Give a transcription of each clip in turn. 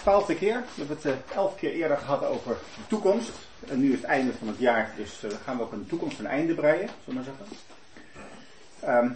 12e keer. We hebben het 11 keer eerder gehad over de toekomst. En nu is het einde van het jaar, dus gaan we ook aan de toekomst een einde breien, zullen we maar zeggen.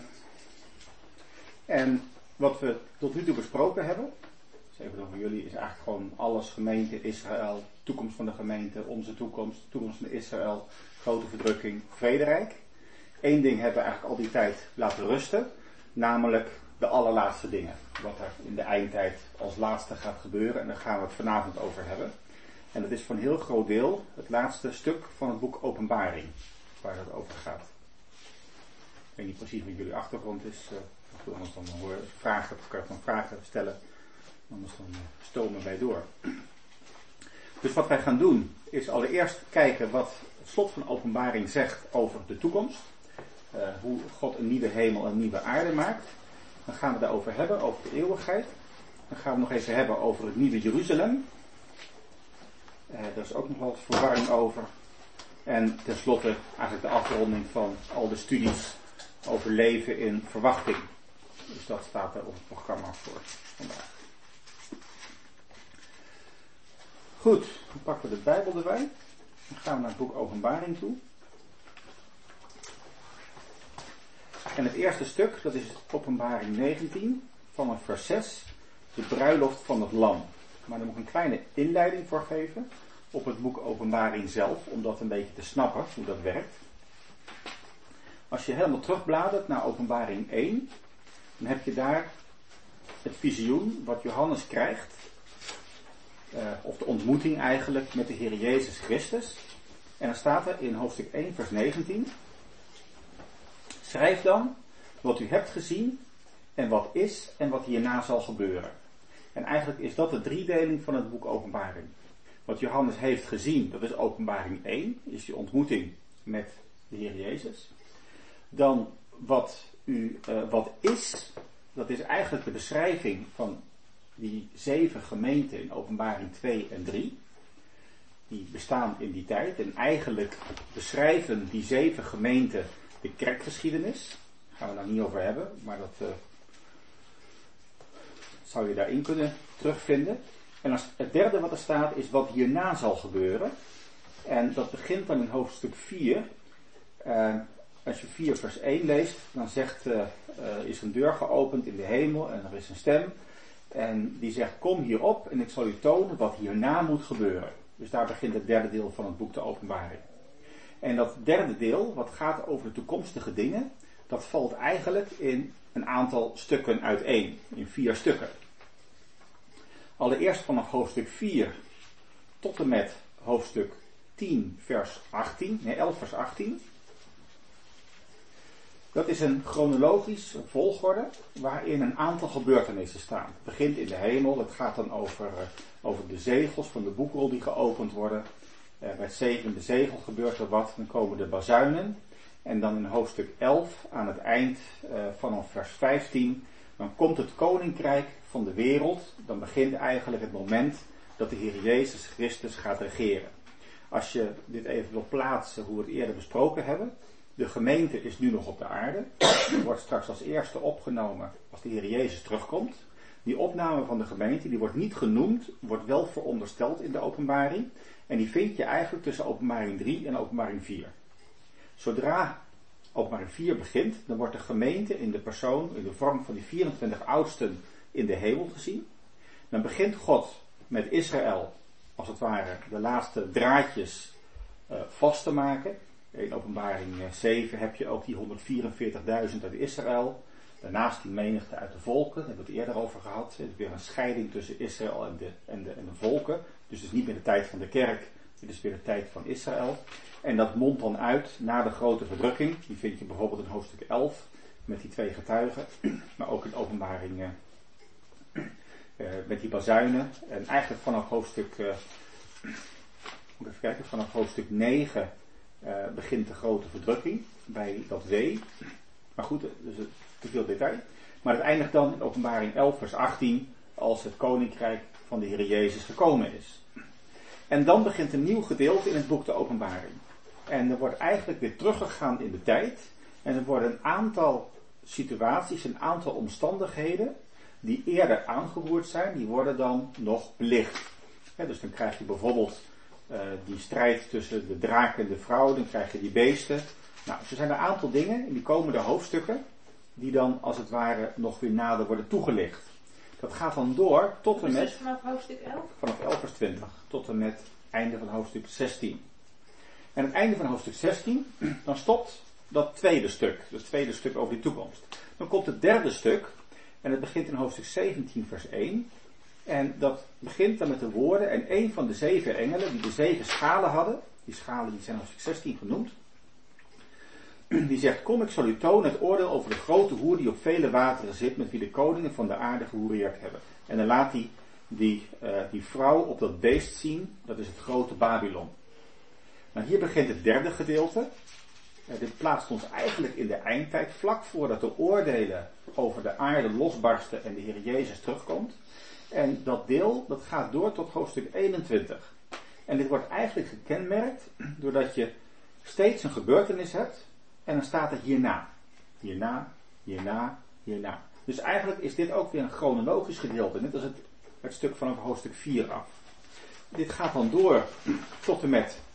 En wat we tot nu toe besproken hebben, dus even over jullie, is eigenlijk gewoon alles: gemeente, Israël, toekomst van de gemeente, onze toekomst, toekomst van Israël, grote verdrukking, vrederijk. Eén ding hebben we eigenlijk al die tijd laten rusten, namelijk de allerlaatste dingen. Wat er in de eindtijd als laatste gaat gebeuren, en daar gaan we het vanavond over hebben. En dat is voor een heel groot deel het laatste stuk van het boek Openbaring, waar het over gaat. Ik weet niet precies wat jullie achtergrond is, anders dan hoor je vragen, of kan je van vragen stellen, anders dan stomen wij door. Dus wat wij gaan doen, is allereerst kijken wat het slot van Openbaring zegt over de toekomst. Hoe God een nieuwe hemel en een nieuwe aarde maakt. Dan gaan we daarover hebben, over de eeuwigheid. Dan gaan we nog even hebben over het nieuwe Jeruzalem. Daar is ook nog wel wat verwarring over. En tenslotte eigenlijk de afronding van al de studies over leven in verwachting. Dus dat staat er op het programma voor vandaag. Goed, dan pakken we de Bijbel erbij. Dan gaan we naar het boek Openbaring toe. En het eerste stuk, dat is Openbaring 19, vanaf vers 6, de bruiloft van het lam. Maar daar moet ik een kleine inleiding voor geven op het boek Openbaring zelf, om dat een beetje te snappen, hoe dat werkt. Als je helemaal terugbladert naar Openbaring 1, dan heb je daar het visioen wat Johannes krijgt, of de ontmoeting eigenlijk met de Heer Jezus Christus. En dan staat er in hoofdstuk 1, vers 19... Schrijf dan wat u hebt gezien en wat is en wat hierna zal gebeuren. En eigenlijk is dat de driedeling van het boek Openbaring. Wat Johannes heeft gezien, dat is Openbaring 1, is die ontmoeting met de Heer Jezus. Dan wat is, dat is eigenlijk de beschrijving van die 7 gemeenten in Openbaring 2 en 3. Die bestaan in die tijd en eigenlijk beschrijven die 7 gemeenten de kerkgeschiedenis. Daar gaan we daar niet over hebben, maar dat zou je daarin kunnen terugvinden. En als het derde wat er staat is wat hierna zal gebeuren. En dat begint dan in hoofdstuk 4. Als je 4 vers 1 leest, dan zegt, is een deur geopend in de hemel en er is een stem. En die zegt, kom hierop en ik zal u tonen wat hierna moet gebeuren. Dus daar begint het derde deel van het boek de Openbaring. En dat derde deel, wat gaat over de toekomstige dingen, dat valt eigenlijk in een aantal stukken uiteen. In 4 stukken. Allereerst vanaf hoofdstuk 4 tot en met hoofdstuk 10 vers 18, 11 vers 18. Dat is een chronologisch volgorde waarin een aantal gebeurtenissen staan. Het begint in de hemel, het gaat dan over de zegels van de boekrol die geopend worden. Bij het 7e zegel gebeurt er wat, dan komen de bazuinen. En dan in hoofdstuk 11, aan het eind vanaf vers 15, dan komt het koninkrijk van de wereld. Dan begint eigenlijk het moment dat de Heer Jezus Christus gaat regeren. Als je dit even wil plaatsen hoe we het eerder besproken hebben. De gemeente is nu nog op de aarde. Die wordt straks als eerste opgenomen als de Heer Jezus terugkomt. Die opname van de gemeente, die wordt niet genoemd, wordt wel verondersteld in de openbaring. En die vind je eigenlijk tussen Openbaring 3 en Openbaring 4. Zodra Openbaring 4 begint, dan wordt de gemeente in de persoon, in de vorm van die 24 oudsten in de hemel gezien. Dan begint God met Israël, als het ware, de laatste draadjes vast te maken. In Openbaring 7 heb je ook die 144.000 uit Israël. Daarnaast die menigte uit de volken, daar hebben we het eerder over gehad. Er is weer een scheiding tussen Israël en de volken. Dus het is niet meer de tijd van de kerk, het is weer de tijd van Israël. En dat mondt dan uit na de grote verdrukking. Die vind je bijvoorbeeld in hoofdstuk 11 met die 2 getuigen. Maar ook in Openbaring met die bazuinen. En eigenlijk vanaf hoofdstuk 9 begint de grote verdrukking bij dat wee. Maar goed, dus te veel detail. Maar het eindigt dan in Openbaring 11 vers 18 als het koninkrijk van de Heer Jezus gekomen is. En dan begint een nieuw gedeelte in het boek de Openbaring. En er wordt eigenlijk weer teruggegaan in de tijd. En er worden een aantal situaties, een aantal omstandigheden die eerder aangeroerd zijn, die worden dan nog belicht. Dus dan krijg je bijvoorbeeld die strijd tussen de draak en de vrouw, dan krijg je die beesten. Nou, er zijn een aantal dingen in die komende hoofdstukken die dan als het ware nog weer nader worden toegelicht. Dat gaat dan door tot en met... Dus vanaf hoofdstuk 11? Vanaf 11 vers 20 tot en met het einde van hoofdstuk 16. En het einde van hoofdstuk 16, dan stopt dat tweede stuk. Dus het tweede stuk over die toekomst. Dan komt het derde stuk. En het begint in hoofdstuk 17 vers 1. En dat begint dan met de woorden. En een van de 7 engelen die de 7 schalen hadden. Die schalen die zijn in hoofdstuk 16 genoemd. Die zegt, kom, ik zal u tonen het oordeel over de grote hoer die op vele wateren zit, met wie de koningen van de aarde gehoereerd hebben. En dan laat hij die vrouw op dat beest zien, dat is het grote Babylon. Nou, hier begint het derde gedeelte. Dit plaatst ons eigenlijk in de eindtijd, vlak voordat de oordelen over de aarde losbarsten en de Heer Jezus terugkomt. En dat deel, dat gaat door tot hoofdstuk 21. En dit wordt eigenlijk gekenmerkt doordat je steeds een gebeurtenis hebt. En dan staat er hierna. Hierna, hierna, hierna. Dus eigenlijk is dit ook weer een chronologisch gedeelte. Net als het stuk vanaf hoofdstuk 4 af. Dit gaat dan door tot en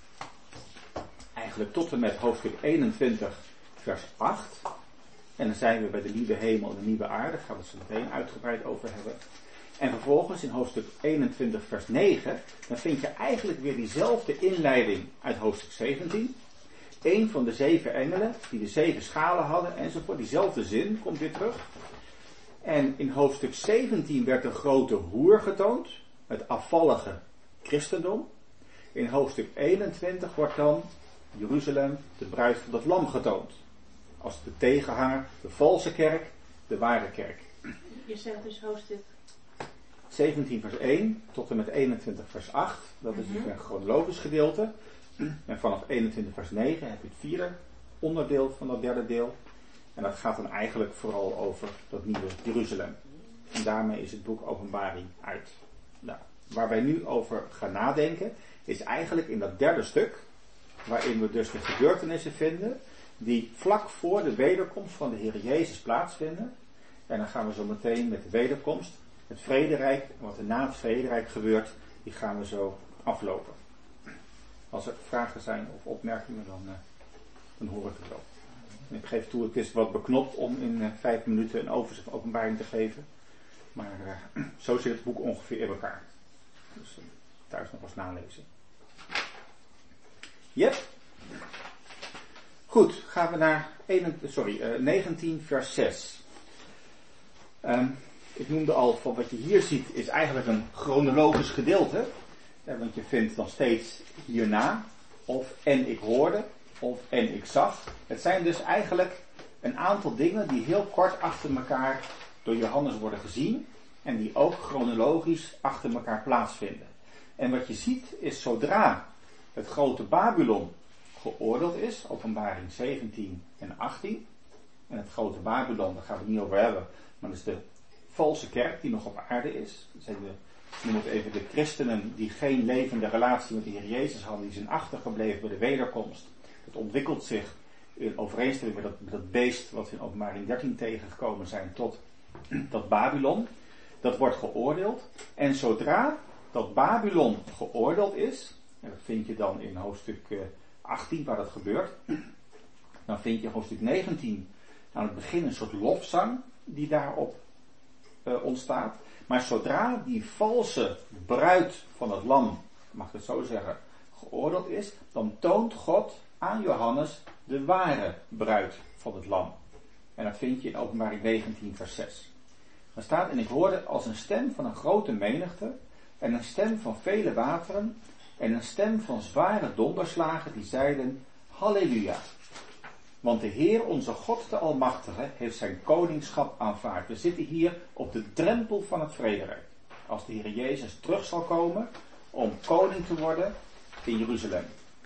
met hoofdstuk 21 vers 8. En dan zijn we bij de nieuwe hemel en de nieuwe aarde. Daar gaan we het zo meteen uitgebreid over hebben. En vervolgens in hoofdstuk 21 vers 9. Dan vind je eigenlijk weer diezelfde inleiding uit hoofdstuk 17. Een van de 7 engelen die de 7 schalen hadden enzovoort. Diezelfde zin komt weer terug. En in hoofdstuk 17 werd de grote hoer getoond. Het afvallige christendom. In hoofdstuk 21 wordt dan Jeruzalem, de bruid van het lam, getoond. Als de tegenhanger, de valse kerk, de ware kerk. Je zegt dus hoofdstuk 17 vers 1 tot en met 21 vers 8. Dat is dus een chronologisch gedeelte. En vanaf 21 vers 9 heb je het vierde onderdeel van dat derde deel. En dat gaat dan eigenlijk vooral over dat nieuwe Jeruzalem. En daarmee is het boek Openbaring uit. Nou, waar wij nu over gaan nadenken, is eigenlijk in dat derde stuk, waarin we dus de gebeurtenissen vinden, die vlak voor de wederkomst van de Heer Jezus plaatsvinden. En dan gaan we zo meteen met de wederkomst, het vrederijk, en wat er na het vrederijk gebeurt, die gaan we zo aflopen. Als er vragen zijn of opmerkingen, dan hoor ik het wel. En ik geef toe, het is wat beknopt om in 5 minuten een overzicht van Openbaring te geven. Maar zo zit het boek ongeveer in elkaar. Dus thuis nog eens nalezen. Yep. Goed, gaan we naar 19 vers 6. Ik noemde al, van wat je hier ziet is eigenlijk een chronologisch gedeelte. Want je vindt nog steeds hierna, of en ik hoorde, of en ik zag. Het zijn dus eigenlijk een aantal dingen die heel kort achter elkaar door Johannes worden gezien. En die ook chronologisch achter elkaar plaatsvinden. En wat je ziet is zodra het grote Babylon geoordeeld is, Openbaring 17 en 18. En het grote Babylon, daar gaan we het niet over hebben, maar dat is de valse kerk die nog op aarde is. Dat zijn noem het even de christenen die geen levende relatie met de Heer Jezus hadden, die zijn achtergebleven bij de wederkomst. Het ontwikkelt zich in overeenstemming met dat beest wat we in Openbaring 13 tegengekomen zijn tot dat Babylon. Dat wordt geoordeeld. En zodra dat Babylon geoordeeld is, en dat vind je dan in hoofdstuk 18 waar dat gebeurt, dan vind je hoofdstuk 19 aan het begin een soort lofzang die daarop ontstaat. Maar zodra die valse bruid van het lam, mag ik het zo zeggen, geoordeeld is, dan toont God aan Johannes de ware bruid van het lam. En dat vind je in Openbaring 19 vers 6. Dan staat, en ik hoorde als een stem van een grote menigte, en een stem van vele wateren, en een stem van zware donderslagen die zeiden, Halleluja. Want de Heer, onze God de Almachtige, heeft zijn koningschap aanvaard. We zitten hier op de drempel van het vrederijk. Als de Heer Jezus terug zal komen om koning te worden in Jeruzalem.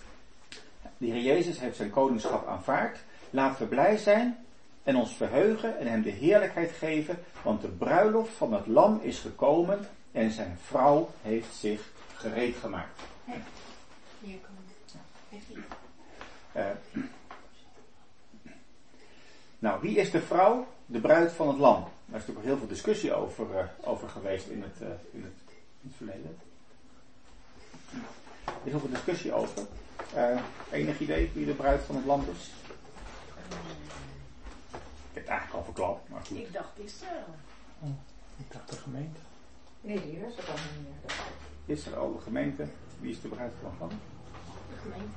De Heer Jezus heeft zijn koningschap aanvaard. Laten we blij zijn en ons verheugen en hem de heerlijkheid geven. Want de bruiloft van het lam is gekomen en zijn vrouw heeft zich gereed gemaakt. Hier komen. Nou, wie is de vrouw? De bruid van het lam. Daar is natuurlijk ook heel veel discussie over geweest in het verleden. Er is heel veel discussie over. Enig idee wie de bruid van het lam is? Ik heb het eigenlijk al verklapt, maar goed. Ik dacht Israël. Ik dacht de gemeente. Nee, die was er al niet meer. Israël, de gemeente. Wie is de bruid van het lam? De gemeente.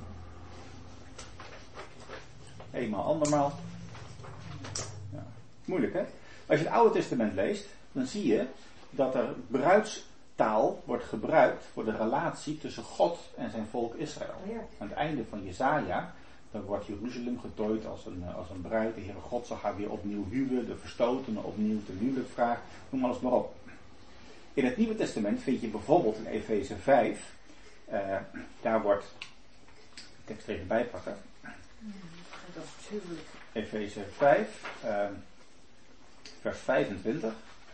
Eenmaal, andermaal. Ja. Moeilijk, hè? Als je het Oude Testament leest, dan zie je dat er bruidstaal wordt gebruikt voor de relatie tussen God en zijn volk Israël. Ja. Aan het einde van Jesaja, dan wordt Jeruzalem getooid als een bruid. De Heere God zal haar weer opnieuw huwen, de verstotenen opnieuw ten huwelijk vragen, noem alles maar op. In het Nieuwe Testament vind je bijvoorbeeld in Efeze 5, daar wordt, de tekst even bijpakken. Dat is huwelijk. Efeze 5, vers 25.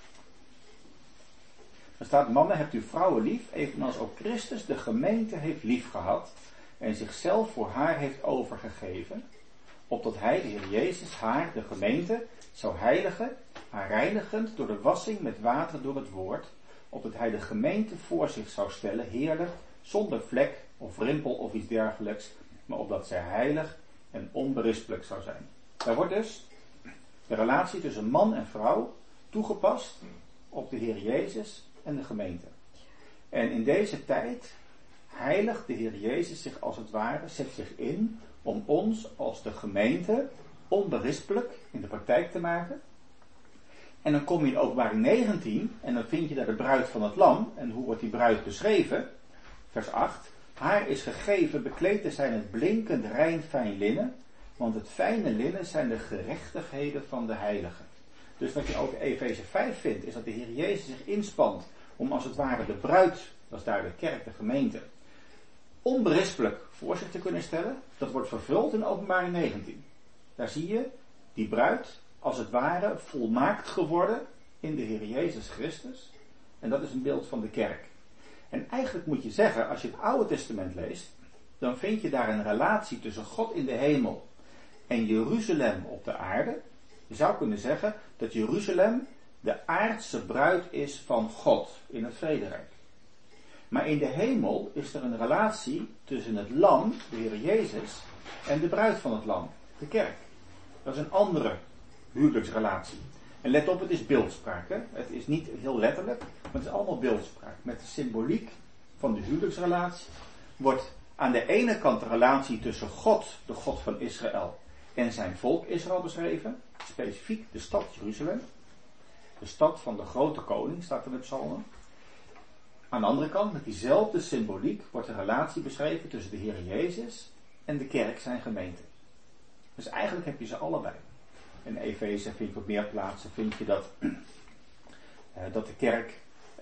Er staat: mannen, hebt uw vrouwen lief, evenals ook Christus de gemeente heeft lief gehad en zichzelf voor haar heeft overgegeven, opdat hij, de Heer Jezus, haar, de gemeente, zou heiligen, haar reinigend door de wassing met water door het woord, opdat hij de gemeente voor zich zou stellen, heerlijk, zonder vlek of rimpel of iets dergelijks, maar opdat zij heilig en onberispelijk zou zijn. Daar wordt dus de relatie tussen man en vrouw toegepast op de Heer Jezus en de gemeente. En in deze tijd heiligt de Heer Jezus zich als het ware, zet zich in om ons als de gemeente onberispelijk in de praktijk te maken. En dan kom je in Openbaring 19 en dan vind je daar de bruid van het lam. En hoe wordt die bruid beschreven? Vers 8. Haar is gegeven bekleed te zijn het blinkend rein fijn linnen, want het fijne linnen zijn de gerechtigheden van de heiligen. Dus wat je ook in Efeze 5 vindt, is dat de Heer Jezus zich inspant om als het ware de bruid, dat is daar de kerk, de gemeente, onberispelijk voor zich te kunnen stellen. Dat wordt vervuld in Openbaring 19. Daar zie je die bruid als het ware volmaakt geworden in de Heer Jezus Christus. En dat is een beeld van de kerk. En eigenlijk moet je zeggen, als je het Oude Testament leest, dan vind je daar een relatie tussen God in de hemel en Jeruzalem op de aarde. Je zou kunnen zeggen dat Jeruzalem de aardse bruid is van God in het vrederijk. Maar in de hemel is er een relatie tussen het lam, de Heer Jezus, en de bruid van het lam, de kerk. Dat is een andere huwelijksrelatie. En let op, het is beeldspraak. Hè? Het is niet heel letterlijk, maar het is allemaal beeldspraak. Met de symboliek van de huwelijksrelatie wordt aan de ene kant de relatie tussen God, de God van Israël, en zijn volk Israël beschreven. Specifiek de stad Jeruzalem. De stad van de grote koning, staat er in de psalmen. Aan de andere kant, met diezelfde symboliek, wordt de relatie beschreven tussen de Heer Jezus en de kerk, zijn gemeente. Dus eigenlijk heb je ze allebei. In Efeze vind je op meer plaatsen vind je dat de kerk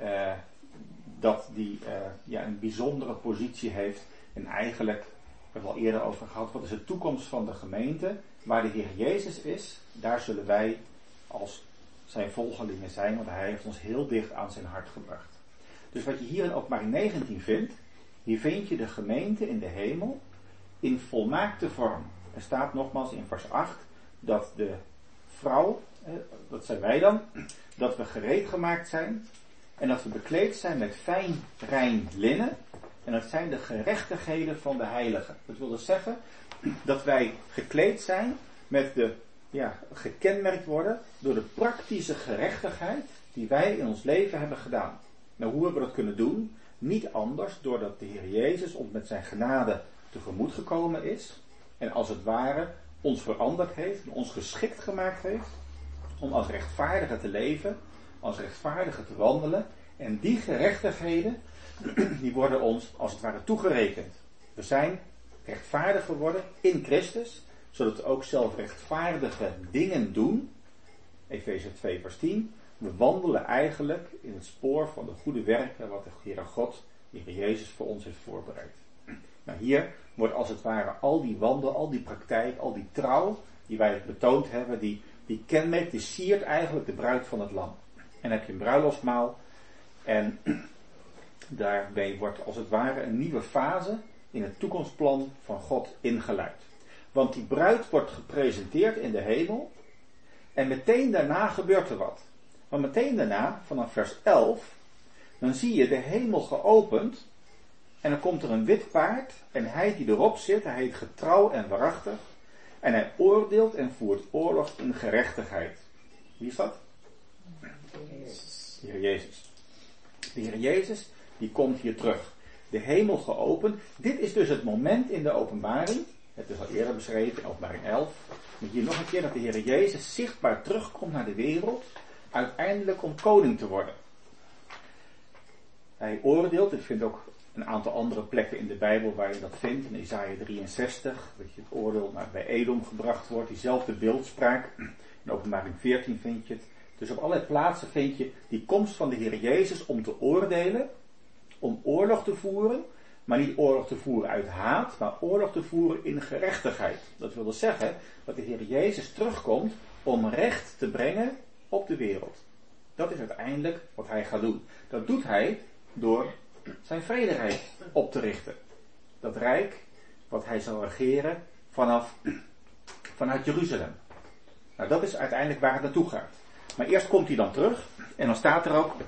een bijzondere positie heeft. En eigenlijk, we hebben al eerder over gehad, wat is de toekomst van de gemeente? Waar de Heer Jezus is, daar zullen wij als zijn volgelingen zijn, want hij heeft ons heel dicht aan zijn hart gebracht. Dus wat je hier in Openbaring 19 vindt, hier vind je de gemeente in de hemel in volmaakte vorm. Er staat nogmaals in vers 8 dat de vrouw, dat zijn wij dan, dat we gereed gemaakt zijn en dat we bekleed zijn met fijn rein linnen en dat zijn de gerechtigheden van de heiligen. Dat wil dus zeggen dat wij gekleed zijn met gekenmerkt worden door de praktische gerechtigheid die wij in ons leven hebben gedaan. Nou, hoe hebben we dat kunnen doen? Niet anders doordat de Heer Jezus ons met zijn genade tegemoet gekomen is en als het ware ons veranderd heeft en ons geschikt gemaakt heeft om als rechtvaardigen te leven, als rechtvaardigen te wandelen. En die gerechtigheden, die worden ons als het ware toegerekend. We zijn rechtvaardig geworden in Christus, zodat we ook zelf rechtvaardige dingen doen. Efeze 2 vers 10. We wandelen eigenlijk in het spoor van de goede werken wat de Heere God, de Heer Jezus, voor ons heeft voorbereid. Nou, hier wordt als het ware al die wandel, al die praktijk, al die trouw die wij betoond hebben, die kenmerkt, die siert eigenlijk de bruid van het lam. En dan heb je een bruiloftsmaal en daarbij wordt als het ware een nieuwe fase in het toekomstplan van God ingeluid. Want die bruid wordt gepresenteerd in de hemel en meteen daarna gebeurt er wat. Maar meteen daarna, vanaf vers 11, dan zie je de hemel geopend. En dan komt er een wit paard. En hij die erop zit, hij heet getrouw en waarachtig. En hij oordeelt en voert oorlog in gerechtigheid. Wie is dat? De Heer Jezus. De Heer Jezus, die komt hier terug. De hemel geopend. Dit is dus het moment in de openbaring. Het is al eerder beschreven in openbaring 11. Maar hier nog een keer dat de Heer Jezus zichtbaar terugkomt naar de wereld. Uiteindelijk om koning te worden. Hij oordeelt, ik vind ook een aantal andere plekken in de Bijbel waar je dat vindt. In Isaiah 63, dat je het oordeel bij Edom gebracht wordt. Diezelfde beeldspraak. In openbaring 14 vind je het. Dus op allerlei plaatsen vind je die komst van de Heer Jezus om te oordelen. Om oorlog te voeren. Maar niet oorlog te voeren uit haat, maar oorlog te voeren in gerechtigheid. Dat wil dus zeggen dat de Heer Jezus terugkomt om recht te brengen op de wereld. Dat is uiteindelijk wat hij gaat doen. Dat doet hij door zijn vrederijk op te richten. Dat rijk wat hij zal regeren vanuit Jeruzalem. Nou, dat is uiteindelijk waar het naartoe gaat. Maar eerst komt hij dan terug en dan staat er ook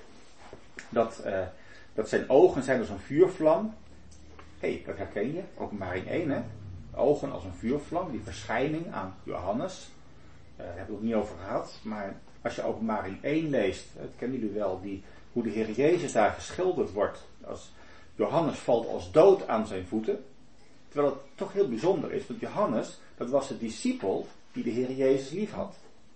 dat zijn ogen zijn als een vuurvlam. Dat herken je, openbaring 1 hè. Ogen als een vuurvlam, die verschijning aan Johannes. Daar hebben we het nog niet over gehad, maar als je openbaring 1 leest, dat kennen jullie wel, hoe de Heer Jezus daar geschilderd wordt. Als Johannes valt als dood aan zijn voeten. Terwijl het toch heel bijzonder is, want Johannes, dat was de discipel die de Heer Jezus lief had.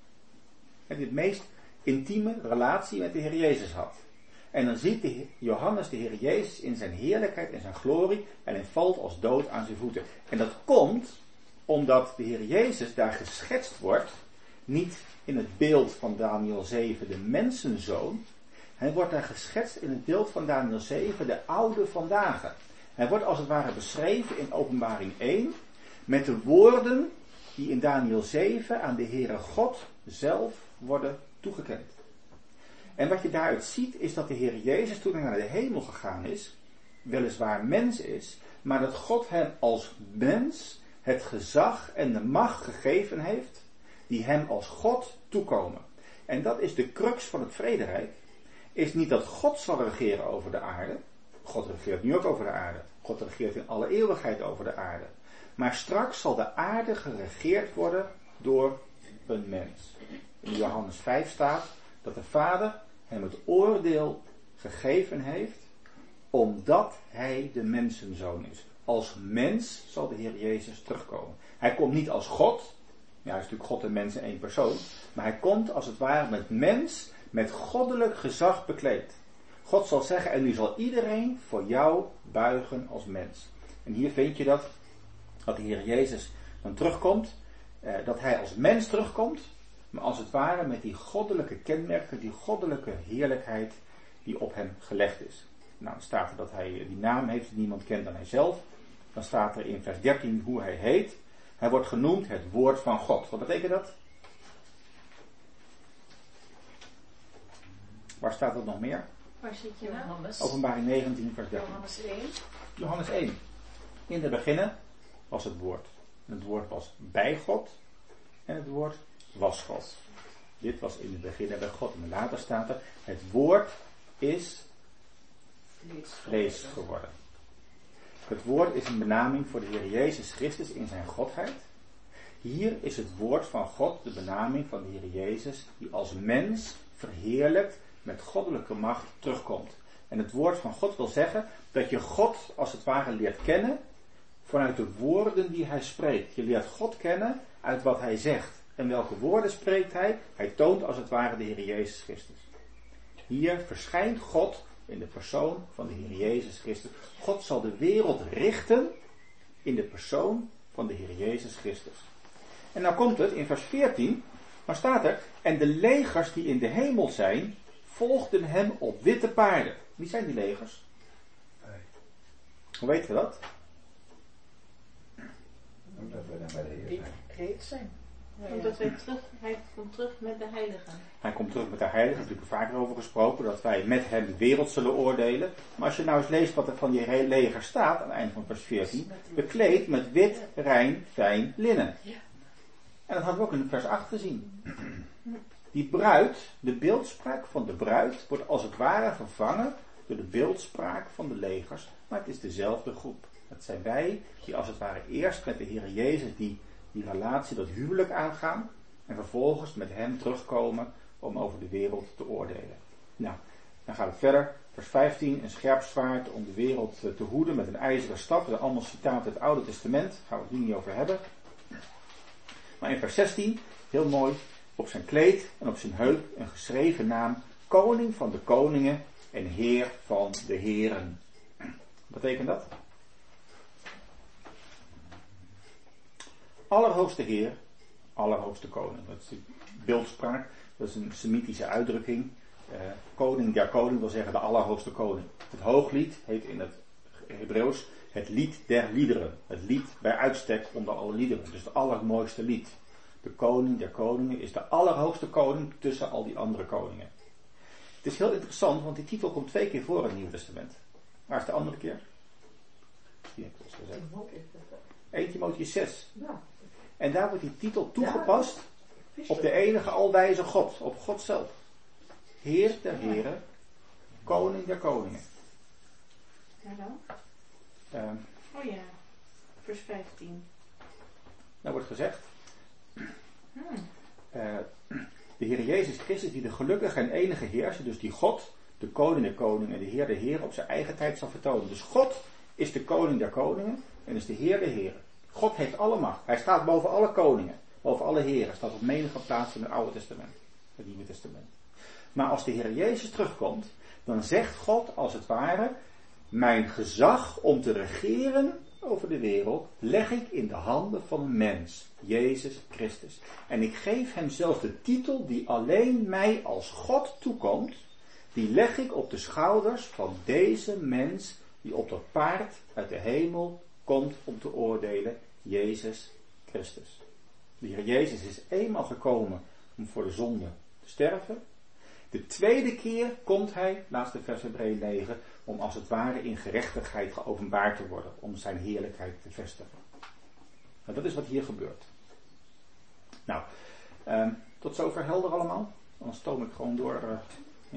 En die het meest intieme relatie met de Heer Jezus had. En dan ziet Johannes de Heer Jezus in zijn heerlijkheid en zijn glorie en hij valt als dood aan zijn voeten. En dat komt omdat de Heer Jezus daar geschetst wordt, niet in het beeld van Daniel 7, de mensenzoon. Hij wordt daar geschetst in het beeld van Daniel 7, de oude vandaag. Hij wordt als het ware beschreven in openbaring 1 met de woorden die in Daniel 7 aan de Heere God zelf worden toegekend. En wat je daaruit ziet is dat de Heer Jezus toen hij naar de hemel gegaan is, weliswaar mens is, maar dat God hem als mens het gezag en de macht gegeven heeft die hem als God toekomen. En dat is de crux van het vrederijk, is niet dat God zal regeren over de aarde. God regeert nu ook over de aarde. God regeert in alle eeuwigheid over de aarde. Maar straks zal de aarde geregeerd worden door een mens. In Johannes 5 staat dat de Vader hem het oordeel gegeven heeft omdat hij de mensenzoon is. Als mens zal de Heer Jezus terugkomen. Hij komt niet als God. Ja, hij is natuurlijk God en mens in één persoon. Maar hij komt als het ware met mens, met goddelijk gezag bekleed. God zal zeggen, en nu zal iedereen voor jou buigen als mens. En hier vind je dat de Heer Jezus dan terugkomt. Dat hij als mens terugkomt. Maar als het ware met die goddelijke kenmerken, die goddelijke heerlijkheid die op hem gelegd is. Nou, dan staat er dat hij die naam heeft die niemand kent dan hij zelf. Dan staat er in vers 13 hoe hij heet. Hij wordt genoemd het woord van God. Wat betekent dat? Waar staat dat nog meer? Waar zit je nou? Openbaring 19 vers 13. Johannes 1. Johannes 1. In de beginnen was het woord. En het woord was bij God. En het woord was God. Dit was in het begin bij God. En later staat er, het woord is vlees geworden. Het woord is een benaming voor de Heer Jezus Christus in zijn Godheid. Hier is het woord van God de benaming van de Heer Jezus die als mens verheerlijkt met goddelijke macht terugkomt. En het woord van God wil zeggen dat je God als het ware leert kennen vanuit de woorden die hij spreekt. Je leert God kennen uit wat hij zegt. En welke woorden spreekt hij? Hij toont als het ware de Heer Jezus Christus. Hier verschijnt God in de persoon van de Heer Jezus Christus. God zal de wereld richten in de persoon van de Heer Jezus Christus. En nou komt het in vers 14, maar staat er, en de legers die in de hemel zijn, volgden hem op witte paarden. Wie zijn die legers? Hoe weten we dat? Omdat we dan bij de Heer Die zijn. gereed zijn. Omdat hij komt terug met de heiligen. Hij komt terug met de heiligen, daar heb ik er vaker over gesproken, dat wij met hem de wereld zullen oordelen. Maar als je nou eens leest wat er van die leger staat, aan het eind van vers 14, bekleed met wit, rein, fijn linnen. En dat hadden we ook in vers 8 gezien. Die bruid, de beeldspraak van de bruid, wordt als het ware vervangen door de beeldspraak van de legers. Maar het is dezelfde groep. Het zijn wij die als het ware eerst met de Heer Jezus die relatie, dat huwelijk aangaan. En vervolgens met hem terugkomen om over de wereld te oordelen. Nou, dan gaat het verder. Vers 15, een scherp zwaard om de wereld te hoeden met een ijzeren staf. Dat zijn allemaal citaten uit het Oude Testament. Daar gaan we het nu niet over hebben. Maar in vers 16, heel mooi, op zijn kleed en op zijn heup een geschreven naam. Koning van de koningen en Heer van de heren. Wat betekent dat? Allerhoogste Heer, allerhoogste koning. Dat is de beeldspraak, dat is een Semitische uitdrukking. Koning der koning wil zeggen de allerhoogste koning. Het hooglied heet in het Hebreeuws het lied der liederen. Het lied bij uitstek onder alle liederen. Dus het allermooiste lied. De koning der koningen is de allerhoogste koning tussen al die andere koningen. Het is heel interessant, want die titel komt 2 keer voor in het Nieuwe Testament. Waar is de andere keer? Die heb ik al gezegd. 1 Timotheüs 6. Ja. En daar wordt die titel toegepast op de enige alwijze God, op God zelf. Heer der heren, koning der koningen. Ja dan? Oh ja, vers 15. Daar wordt gezegd, de Heer Jezus Christus die de gelukkige en enige heerser, dus die God, de koning der koningen en de Heer der heren op zijn eigen tijd zal vertonen. Dus God is de koning der koningen en is de Heer der heren. God heeft alle macht. Hij staat boven alle koningen, boven alle heren. Staat op menige plaatsen in het Oude Testament, het Nieuwe Testament. Maar als de Heer Jezus terugkomt, dan zegt God als het ware, mijn gezag om te regeren over de wereld leg ik in de handen van een mens, Jezus Christus. En ik geef hem zelf de titel die alleen mij als God toekomt, die leg ik op de schouders van deze mens die op dat paard uit de hemel komt om te oordelen, Jezus Christus. De Heer Jezus is eenmaal gekomen om voor de zonde te sterven. De tweede keer komt hij, laatste vers Hebreeën 9, om als het ware in gerechtigheid geopenbaard te worden, om zijn heerlijkheid te vestigen. Nou, dat is wat hier gebeurt. Nou, tot zover helder allemaal? Anders stoom ik gewoon door. Ja?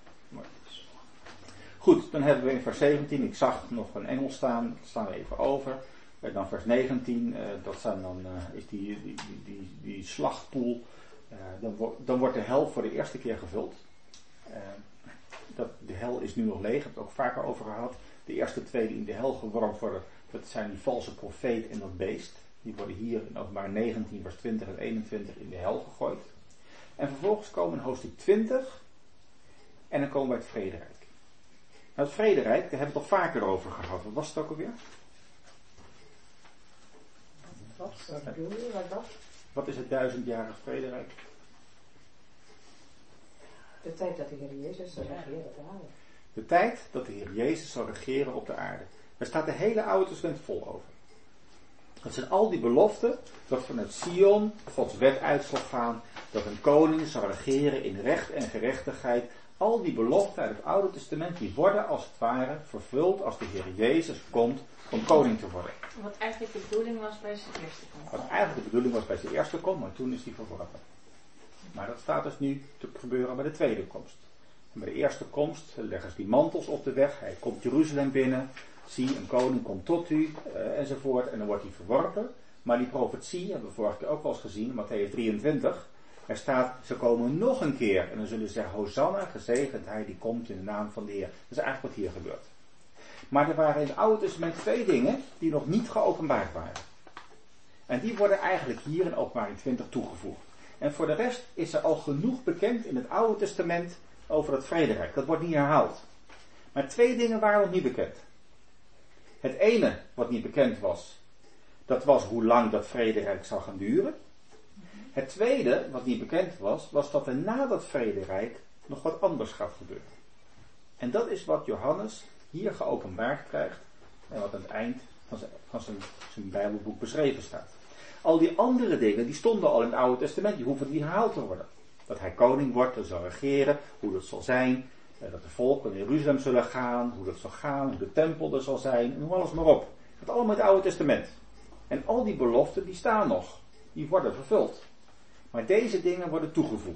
Goed, dan hebben we in vers 17, ik zag nog een engel staan, dat staan we even over. Dan vers 19, dat zijn dan, is die slagpoel. Dan wordt de hel voor de eerste keer gevuld. De hel is nu nog leeg, ik heb het ook vaker over gehad. De eerste 2 die in de hel geworpen worden, dat zijn die valse profeet en dat beest. Die worden hier in Openbaring 19, vers 20 en 21 in de hel gegooid. En vervolgens komen we in hoofdstuk 20 en dan komen we bij het vrederijk. Nou, het vrederijk, daar hebben we het al vaker over gehad. Wat was het ook alweer? Wat bedoel je? Wat dat? Wat is het 1000-jarig vrederijk? De tijd dat de Heer Jezus zal regeren op de aarde. De tijd dat de Heer Jezus zal regeren op de aarde. Daar staat de hele Oude Testament vol over. Dat zijn al die beloften dat vanuit Sion Gods wet uit zal gaan. Dat een koning zal regeren in recht en gerechtigheid. Al die beloften uit het Oude Testament die worden als het ware vervuld als de Heer Jezus komt om koning te worden. Wat eigenlijk de bedoeling was bij zijn eerste komst. Wat eigenlijk de bedoeling was bij zijn eerste komst, maar toen is die verworpen. Maar dat staat dus nu te gebeuren bij de tweede komst. En bij de eerste komst leggen ze die mantels op de weg. Hij komt Jeruzalem binnen. Zie, een koning komt tot u, enzovoort. En dan wordt hij verworpen. Maar die profetie, hebben we vorige keer ook wel eens gezien, in Mattheüs 23. Er staat, ze komen nog een keer. En dan zullen ze zeggen, Hosanna, gezegend hij die komt in de naam van de Heer. Dat is eigenlijk wat hier gebeurt. Maar er waren in het Oude Testament 2 dingen die nog niet geopenbaard waren. En die worden eigenlijk hier in Openbaring 20 toegevoegd. En voor de rest is er al genoeg bekend in het Oude Testament over het vrederijk. Dat wordt niet herhaald. Maar 2 dingen waren nog niet bekend. Het ene wat niet bekend was, dat was hoe lang dat vrederijk zou gaan duren. Het tweede wat niet bekend was, was dat er na dat vrederijk nog wat anders gaat gebeuren. En dat is wat Johannes hier geopenbaard krijgt en wat aan het eind van zijn Bijbelboek beschreven staat. Al die andere dingen, die stonden al in het Oude Testament, die hoeven niet herhaald te worden. Dat hij koning wordt, dat zal regeren, hoe dat zal zijn, dat de volken naar Jeruzalem zullen gaan, hoe dat zal gaan, hoe de tempel er zal zijn, en noem alles maar op. Dat allemaal in het Oude Testament. En al die beloften, die staan nog. Die worden vervuld. Maar deze dingen worden toegevoegd.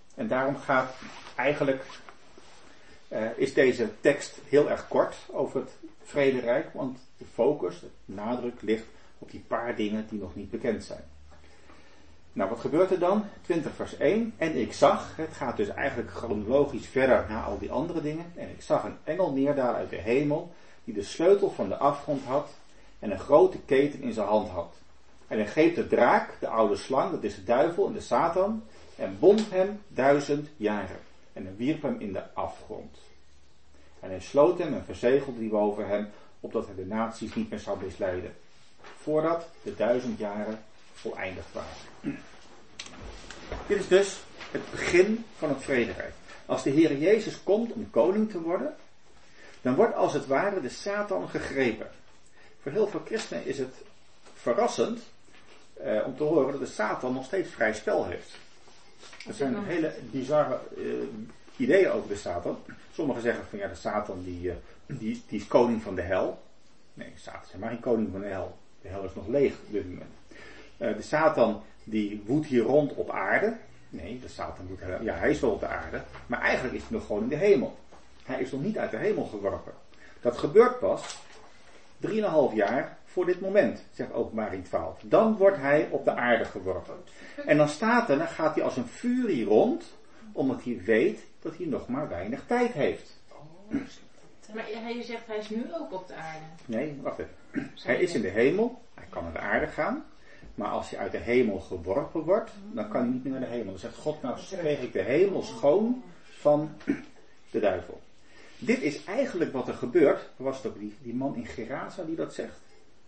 En daarom gaat eigenlijk, is deze tekst heel erg kort over het vrederijk, want de focus, de nadruk ligt op die paar dingen die nog niet bekend zijn. Nou, wat gebeurt er dan? 20 vers 1. En ik zag, het gaat dus eigenlijk chronologisch verder naar al die andere dingen. En ik zag een engel neerdalen uit de hemel, die de sleutel van de afgrond had en een grote keten in zijn hand had. En hij greep de draak, de oude slang, dat is de duivel en de Satan, en bond hem 1000 jaren. En hij wierp hem in de afgrond. En hij sloot hem en verzegelde die boven hem, opdat hij de naties niet meer zou misleiden. Voordat de 1000 jaren voleindigd waren. Dit is dus het begin van het vrederijk. Als de Heer Jezus komt om koning te worden, dan wordt als het ware de Satan gegrepen. Voor heel veel christenen is het verrassend om te horen dat de Satan nog steeds vrij spel heeft. Er zijn hele bizarre ideeën over de Satan. Sommigen zeggen van ja, de Satan die is koning van de hel. Nee, Satan is maar geen koning van de hel. De hel is nog leeg op dit moment. De Satan die woedt hier rond op aarde. Nee, de Satan woedt, ja, hij is wel op de aarde. Maar eigenlijk is hij nog gewoon in de hemel. Hij is nog niet uit de hemel geworpen. Dat gebeurt pas 3,5 jaar voor dit moment, zegt Openbaring 12. Dan wordt hij op de aarde geworpen. En dan staat er, dan gaat hij als een furie rond, omdat hij weet dat hij nog maar weinig tijd heeft. Maar je zegt hij is nu ook op de aarde. Nee, wacht even. Hij is in de hemel, hij kan naar de aarde gaan. Maar als hij uit de hemel geworpen wordt, dan kan hij niet meer naar de hemel. Dan zegt God, nou kreeg ik de hemel schoon van de duivel. Dit is eigenlijk wat er gebeurt. Er was het ook die man in Gerasa die dat zegt.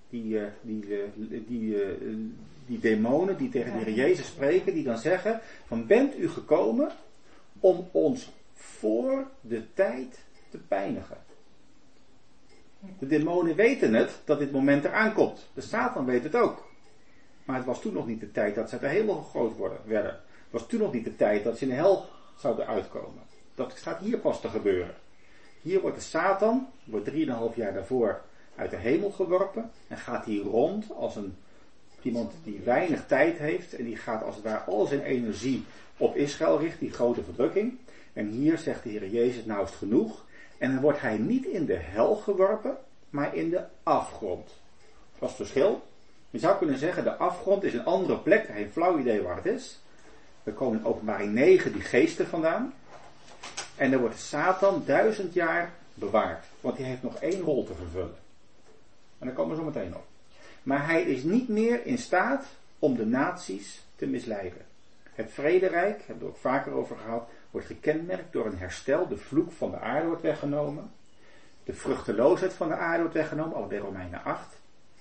Die demonen die tegen de Heer Jezus spreken, die dan zeggen van bent u gekomen om ons voor de tijd te pijnigen. De demonen weten het, dat dit moment eraan komt. De Satan weet het ook. Maar het was toen nog niet de tijd dat ze uit de hemel gegooid werden. Het was toen nog niet de tijd dat ze in de hel zouden uitkomen. Dat staat hier pas te gebeuren. Hier wordt de Satan, wordt 3,5 jaar daarvoor uit de hemel geworpen. En gaat hij rond als iemand die weinig tijd heeft. En die gaat als het ware al zijn energie op Israël richten, die grote verdrukking. En hier zegt de Heer Jezus, nou is het genoeg. En dan wordt hij niet in de hel geworpen, maar in de afgrond. Dat is het verschil. Je zou kunnen zeggen, de afgrond is een andere plek. Geen flauw idee waar het is. Er komen in Openbaring 9 die geesten vandaan. En dan wordt Satan 1000 jaar bewaard. Want hij heeft nog 1 rol te vervullen. En daar komen we zo meteen op. Maar hij is niet meer in staat om de naties te misleiden. Het vrederijk, daar hebben we het ook vaker over gehad, wordt gekenmerkt door een herstel. De vloek van de aarde wordt weggenomen. De vruchteloosheid van de aarde wordt weggenomen. Al bij Romeinen 8.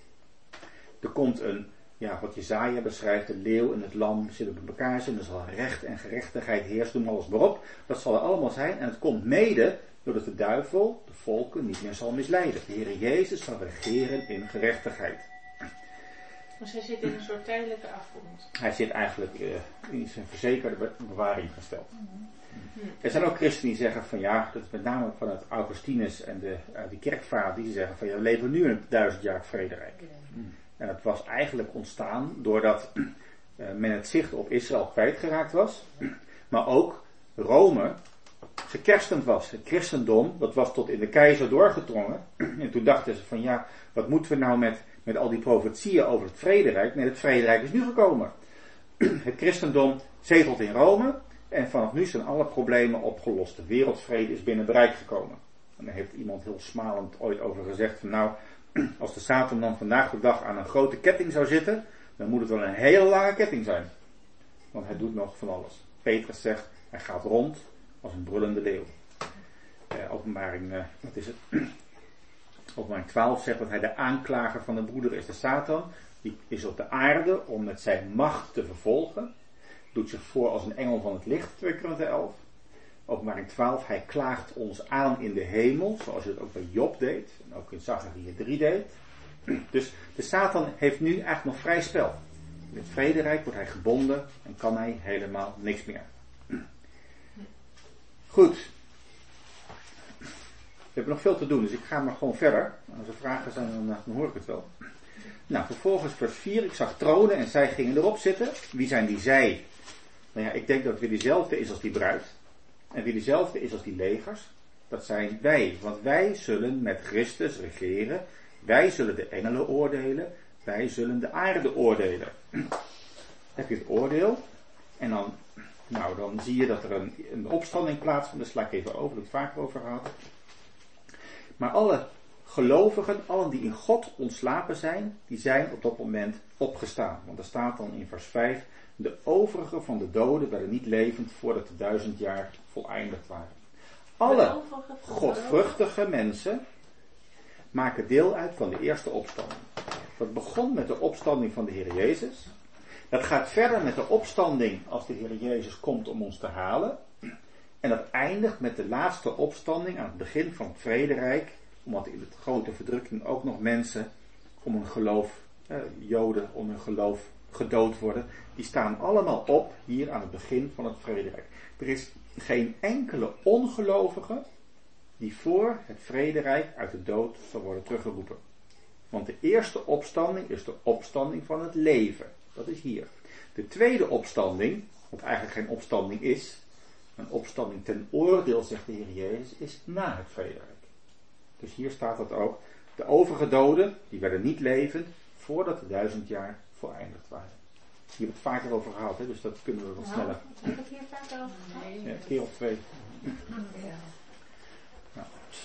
Er komt een, wat Jesaja beschrijft, de leeuw en het lam zullen bij elkaar zijn. Er zal recht en gerechtigheid heersen, noem alles maar op. Dat zal er allemaal zijn. En het komt mede doordat de duivel de volken niet meer zal misleiden. De Heer Jezus zal regeren in gerechtigheid. Dus hij zit in een soort tijdelijke afgrond. Hij zit eigenlijk in zijn verzekerde bewaring gesteld. Er zijn ook christenen die zeggen van dat is met name van het Augustinus en de kerkvader die zeggen van we leven nu in het 1000 jaar vrederijk. En dat was eigenlijk ontstaan doordat men het zicht op Israël kwijtgeraakt was. Maar ook Rome gekerstend was. Het christendom, dat was tot in de keizer doorgedrongen. En toen dachten ze van wat moeten we nou met al die profetieën over het vrederijk? Nee, het vrederijk is nu gekomen. Het christendom zetelt in Rome. En vanaf nu zijn alle problemen opgelost. De wereldvrede is binnen bereik gekomen. En daar heeft iemand heel smalend ooit over gezegd van als de Satan dan vandaag de dag aan een grote ketting zou zitten, dan moet het wel een hele lange ketting zijn. Want hij doet nog van alles. Petrus zegt, hij gaat rond als een brullende leeuw. Openbaring 12 zegt dat hij de aanklager van de broeder is, de Satan. Die is op de aarde om met zijn macht te vervolgen. Doet zich voor als een engel van het licht, 2 Korinther 11. Openbaring 12, hij klaagt ons aan in de hemel, zoals hij het ook bij Job deed. En ook in Zachariah 3 deed. Dus de Satan heeft nu eigenlijk nog vrij spel. In het vrederijk wordt hij gebonden en kan hij helemaal niks meer. Goed. We hebben nog veel te doen, dus ik ga maar gewoon verder. Als er vragen zijn, dan hoor ik het wel. Nou, vervolgens vers 4. Ik zag tronen en zij gingen erop zitten. Wie zijn die zij? Nou ja, ik denk dat wie diezelfde is als die bruid. En wie diezelfde is als die legers. Dat zijn wij. Want wij zullen met Christus regeren. Wij zullen de engelen oordelen. Wij zullen de aarde oordelen. Heb je het oordeel. En dan zie je dat er een opstanding plaatsvindt. Daar sla ik even over, dat ik het vaker over gehad. Maar alle gelovigen, allen die in God ontslapen zijn, die zijn op dat moment opgestaan. Want er staat dan in vers 5, de overigen van de doden werden niet levend voordat de 1000 jaar voleindigd waren. Alle godvruchtige mensen maken deel uit van de eerste opstanding. Dat begon met de opstanding van de Heer Jezus. Dat gaat verder met de opstanding als de Heer Jezus komt om ons te halen. En dat eindigt met de laatste opstanding aan het begin van het vrederijk. Omdat in de grote verdrukking ook nog mensen om hun geloof, Joden om hun geloof gedood worden. Die staan allemaal op hier aan het begin van het vrederijk. Er is geen enkele ongelovige die voor het vrederijk uit de dood zal worden teruggeroepen. Want de eerste opstanding is de opstanding van het leven. Dat is hier. De tweede opstanding, wat eigenlijk geen opstanding is, een opstanding ten oordeel, zegt de Heer Jezus, is na het vrederijk. Dus hier staat dat ook. De overige doden, die werden niet levend voordat de 1000 jaar voleindigd waren. Hier hebben we het vaker over gehad, hè, dus dat kunnen we wat sneller. Heb ik het hier vaker over gehad? Ja, een keer of 2. Ja. Nou.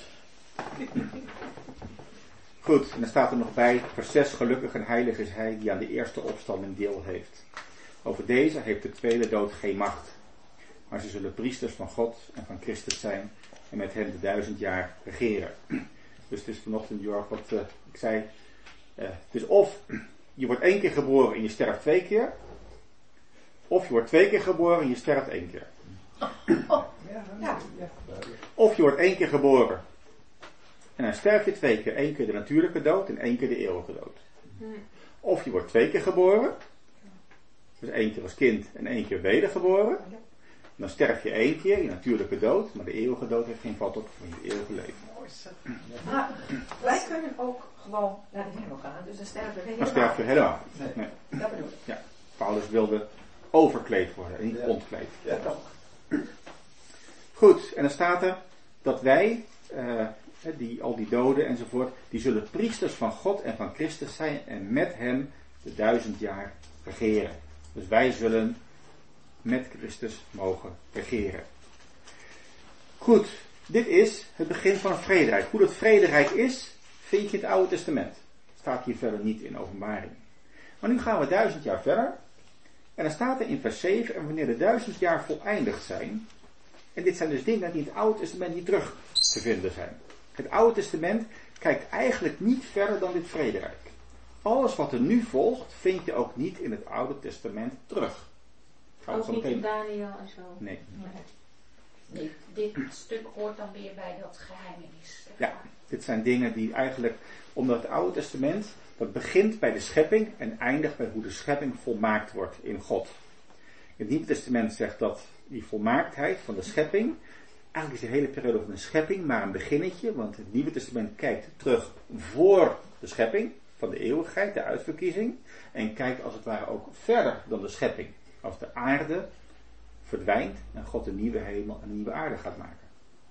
Goed, en dan staat er nog bij, vers 6, gelukkig en heilig is hij die aan de eerste opstanding deel heeft. Over deze heeft de tweede dood geen macht. Maar ze zullen priesters van God en van Christus zijn en met hem de 1000 jaar regeren. Dus het is vanochtend, Jorg, wat ik zei. Het is of je wordt 1 keer geboren en je sterft 2 keer. Of je wordt 2 keer geboren en je sterft 1 keer. Ja. Of je wordt 1 keer geboren. En dan sterf je 2 keer. 1 keer de natuurlijke dood en 1 keer de eeuwige dood. Of je wordt 2 keer geboren. Dus 1 keer als kind en 1 keer wedergeboren. Dan sterf je 1 keer, je natuurlijke dood. Maar de eeuwige dood heeft geen vat op van je eeuwige leven. Maar wij kunnen ook gewoon naar de hemel gaan. Dus dan sterven we helemaal. Dan sterf je helemaal. Nee. Dat bedoel ik. Ja. Paulus wilde overkleed worden en niet ontkleed. Ja, toch. Goed, en dan staat er dat wij, al die doden enzovoort, die zullen priesters van God en van Christus zijn en met hem de 1000 jaar regeren. Dus wij zullen met Christus mogen regeren. Goed, dit is het begin van het vrederijk. Hoe dat vrederijk is, vind je in het Oude Testament. Staat hier verder niet in Openbaring. Maar nu gaan we 1000 jaar verder. En dan staat er in vers 7, en wanneer de 1000 jaar voleindigd zijn. En dit zijn dus dingen die in het Oude Testament niet terug te vinden zijn. Het Oude Testament kijkt eigenlijk niet verder dan dit vrederijk. Alles wat er nu volgt, vind je ook niet in het Oude Testament terug. Ook niet in Daniel en zo. Nee. Nee, dit stuk hoort dan weer bij dat geheimenis. Ja, dit zijn dingen die eigenlijk, omdat het Oude Testament, dat begint bij de schepping en eindigt bij hoe de schepping volmaakt wordt in God. Het Nieuwe Testament zegt dat die volmaaktheid van de schepping, eigenlijk is de hele periode van de schepping maar een beginnetje, want het Nieuwe Testament kijkt terug voor de schepping, van de eeuwigheid, de uitverkiezing, en kijkt als het ware ook verder dan de schepping. Als de aarde verdwijnt en God een nieuwe hemel en een nieuwe aarde gaat maken.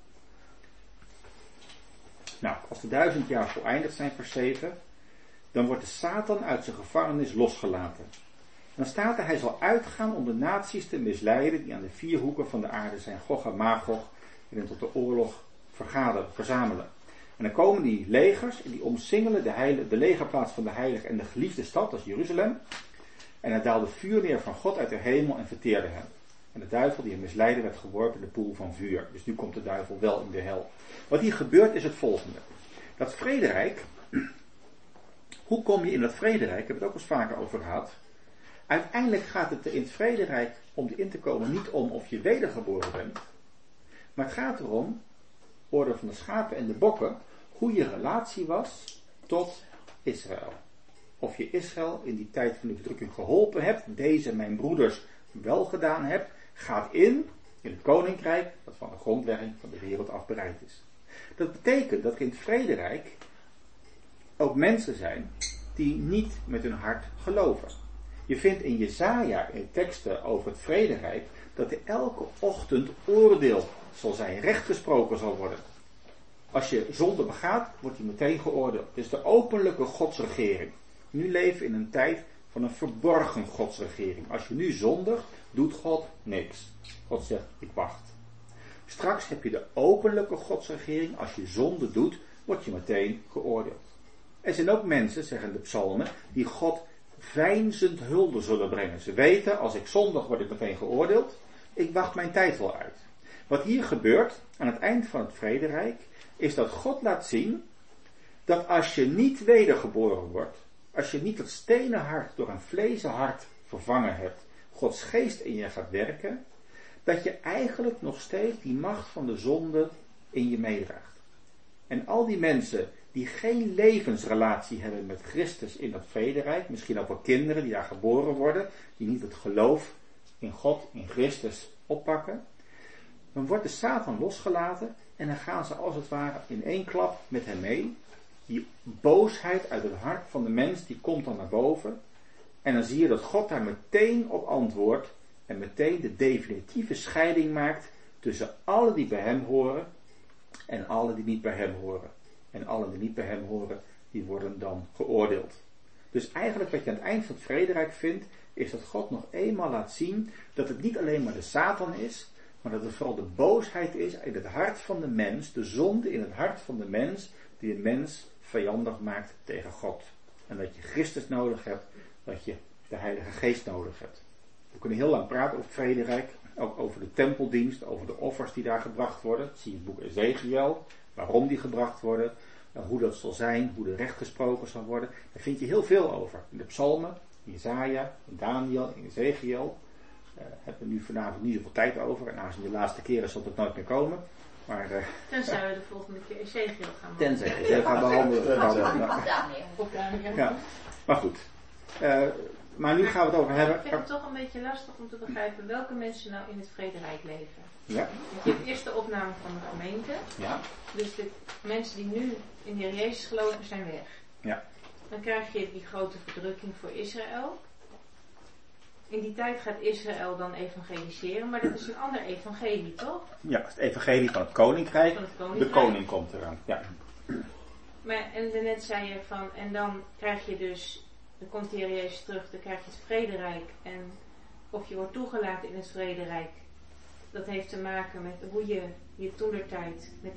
Nou, als de 1000 jaar voleindigd zijn, vers 7, dan wordt de Satan uit zijn gevangenis losgelaten. En dan staat er, hij zal uitgaan om de naties te misleiden die aan de 4 hoeken van de aarde zijn, Gog en Magog, en hen tot de oorlog verzamelen. En dan komen die legers en die omsingelen de legerplaats van de heilige en de geliefde stad, dat is Jeruzalem. En er daalde vuur neer van God uit de hemel en verteerde hem. En de duivel die hem misleidde werd geworpen in de poel van vuur. Dus nu komt de duivel wel in de hel. Wat hier gebeurt is het volgende. Dat vrederijk, hoe kom je in dat vrederijk? Ik heb het ook eens vaker over gehad. Uiteindelijk gaat het er in het vrederijk om in te komen niet om of je wedergeboren bent. Maar het gaat erom, orde van de schapen en de bokken, hoe je relatie was tot Israël. Of je Israël in die tijd van de verdrukking geholpen hebt, deze mijn broeders wel gedaan hebt, gaat in het koninkrijk dat van de grondlegging van de wereld af bereid is. Dat betekent dat er in het vrederijk ook mensen zijn die niet met hun hart geloven. Je vindt in Jesaja in teksten over het vrederijk dat er elke ochtend oordeel zal zijn, rechtgesproken zal worden. Als je zonde begaat, wordt die meteen geoordeeld. Het is de openlijke godsregering. Nu leven we in een tijd van een verborgen godsregering. Als je nu zondigt, doet God niks. God zegt, ik wacht. Straks heb je de openlijke godsregering. Als je zonde doet, word je meteen geoordeeld. Er zijn ook mensen, zeggen de psalmen, die God veinzend hulde zullen brengen. Ze weten, als ik zondig word ik meteen geoordeeld. Ik wacht mijn tijd wel uit. Wat hier gebeurt, aan het eind van het vrederijk, is dat God laat zien dat als je niet wedergeboren wordt, als je niet het stenen hart door een vlezen hart vervangen hebt, Gods geest in je gaat werken, dat je eigenlijk nog steeds die macht van de zonde in je meedraagt. En al die mensen die geen levensrelatie hebben met Christus in dat vrederijk, misschien ook wel kinderen die daar geboren worden, die niet het geloof in God, in Christus oppakken, dan wordt de Satan losgelaten en dan gaan ze als het ware in één klap met hem mee. Die boosheid uit het hart van de mens, die komt dan naar boven. En dan zie je dat God daar meteen op antwoordt en meteen de definitieve scheiding maakt tussen alle die bij hem horen en alle die niet bij hem horen. En alle die niet bij hem horen, die worden dan geoordeeld. Dus eigenlijk wat je aan het eind van het vrederijk vindt, is dat God nog eenmaal laat zien dat het niet alleen maar de Satan is, maar dat het vooral de boosheid is in het hart van de mens, de zonde in het hart van de mens, die de mens vijandig maakt tegen God. En dat je Christus nodig hebt, dat je de Heilige Geest nodig hebt. We kunnen heel lang praten over het vrederijk, ook over de tempeldienst, over de offers die daar gebracht worden. Zie je het boek Ezekiel, waarom die gebracht worden, hoe dat zal zijn, hoe de recht gesproken zal worden. Daar vind je heel veel over. In de psalmen, in Jesaja, in Daniel, in Ezekiel. Hebben we nu vanavond niet zoveel tijd over. En aangezien de laatste keren zal het nooit meer komen. Maar, tenzij we de volgende keer Ezekiel gaan behandelen. Tenzij we gaan behandelen. Ja. Maar goed. Maar nu gaan we het over hebben. Ik vind het toch een beetje lastig om te begrijpen welke mensen nou in het vrederijk leven. Ja. Want je hebt eerst de opname van de gemeente. Ja. Dus de mensen die nu in de Heer Jezus geloven zijn weg. Ja. Dan krijg je die grote verdrukking voor Israël. In die tijd gaat Israël dan evangeliseren, maar dat is een ander evangelie, toch? Ja, het evangelie van het koninkrijk. Van het koninkrijk. De koning komt eraan. Ja. Maar, en daarnet zei je van, en dan krijg je dus, dan komt de Heer Jezus terug, dan krijg je het vrederijk. En of je wordt toegelaten in het vrederijk, dat heeft te maken met hoe je toentertijd met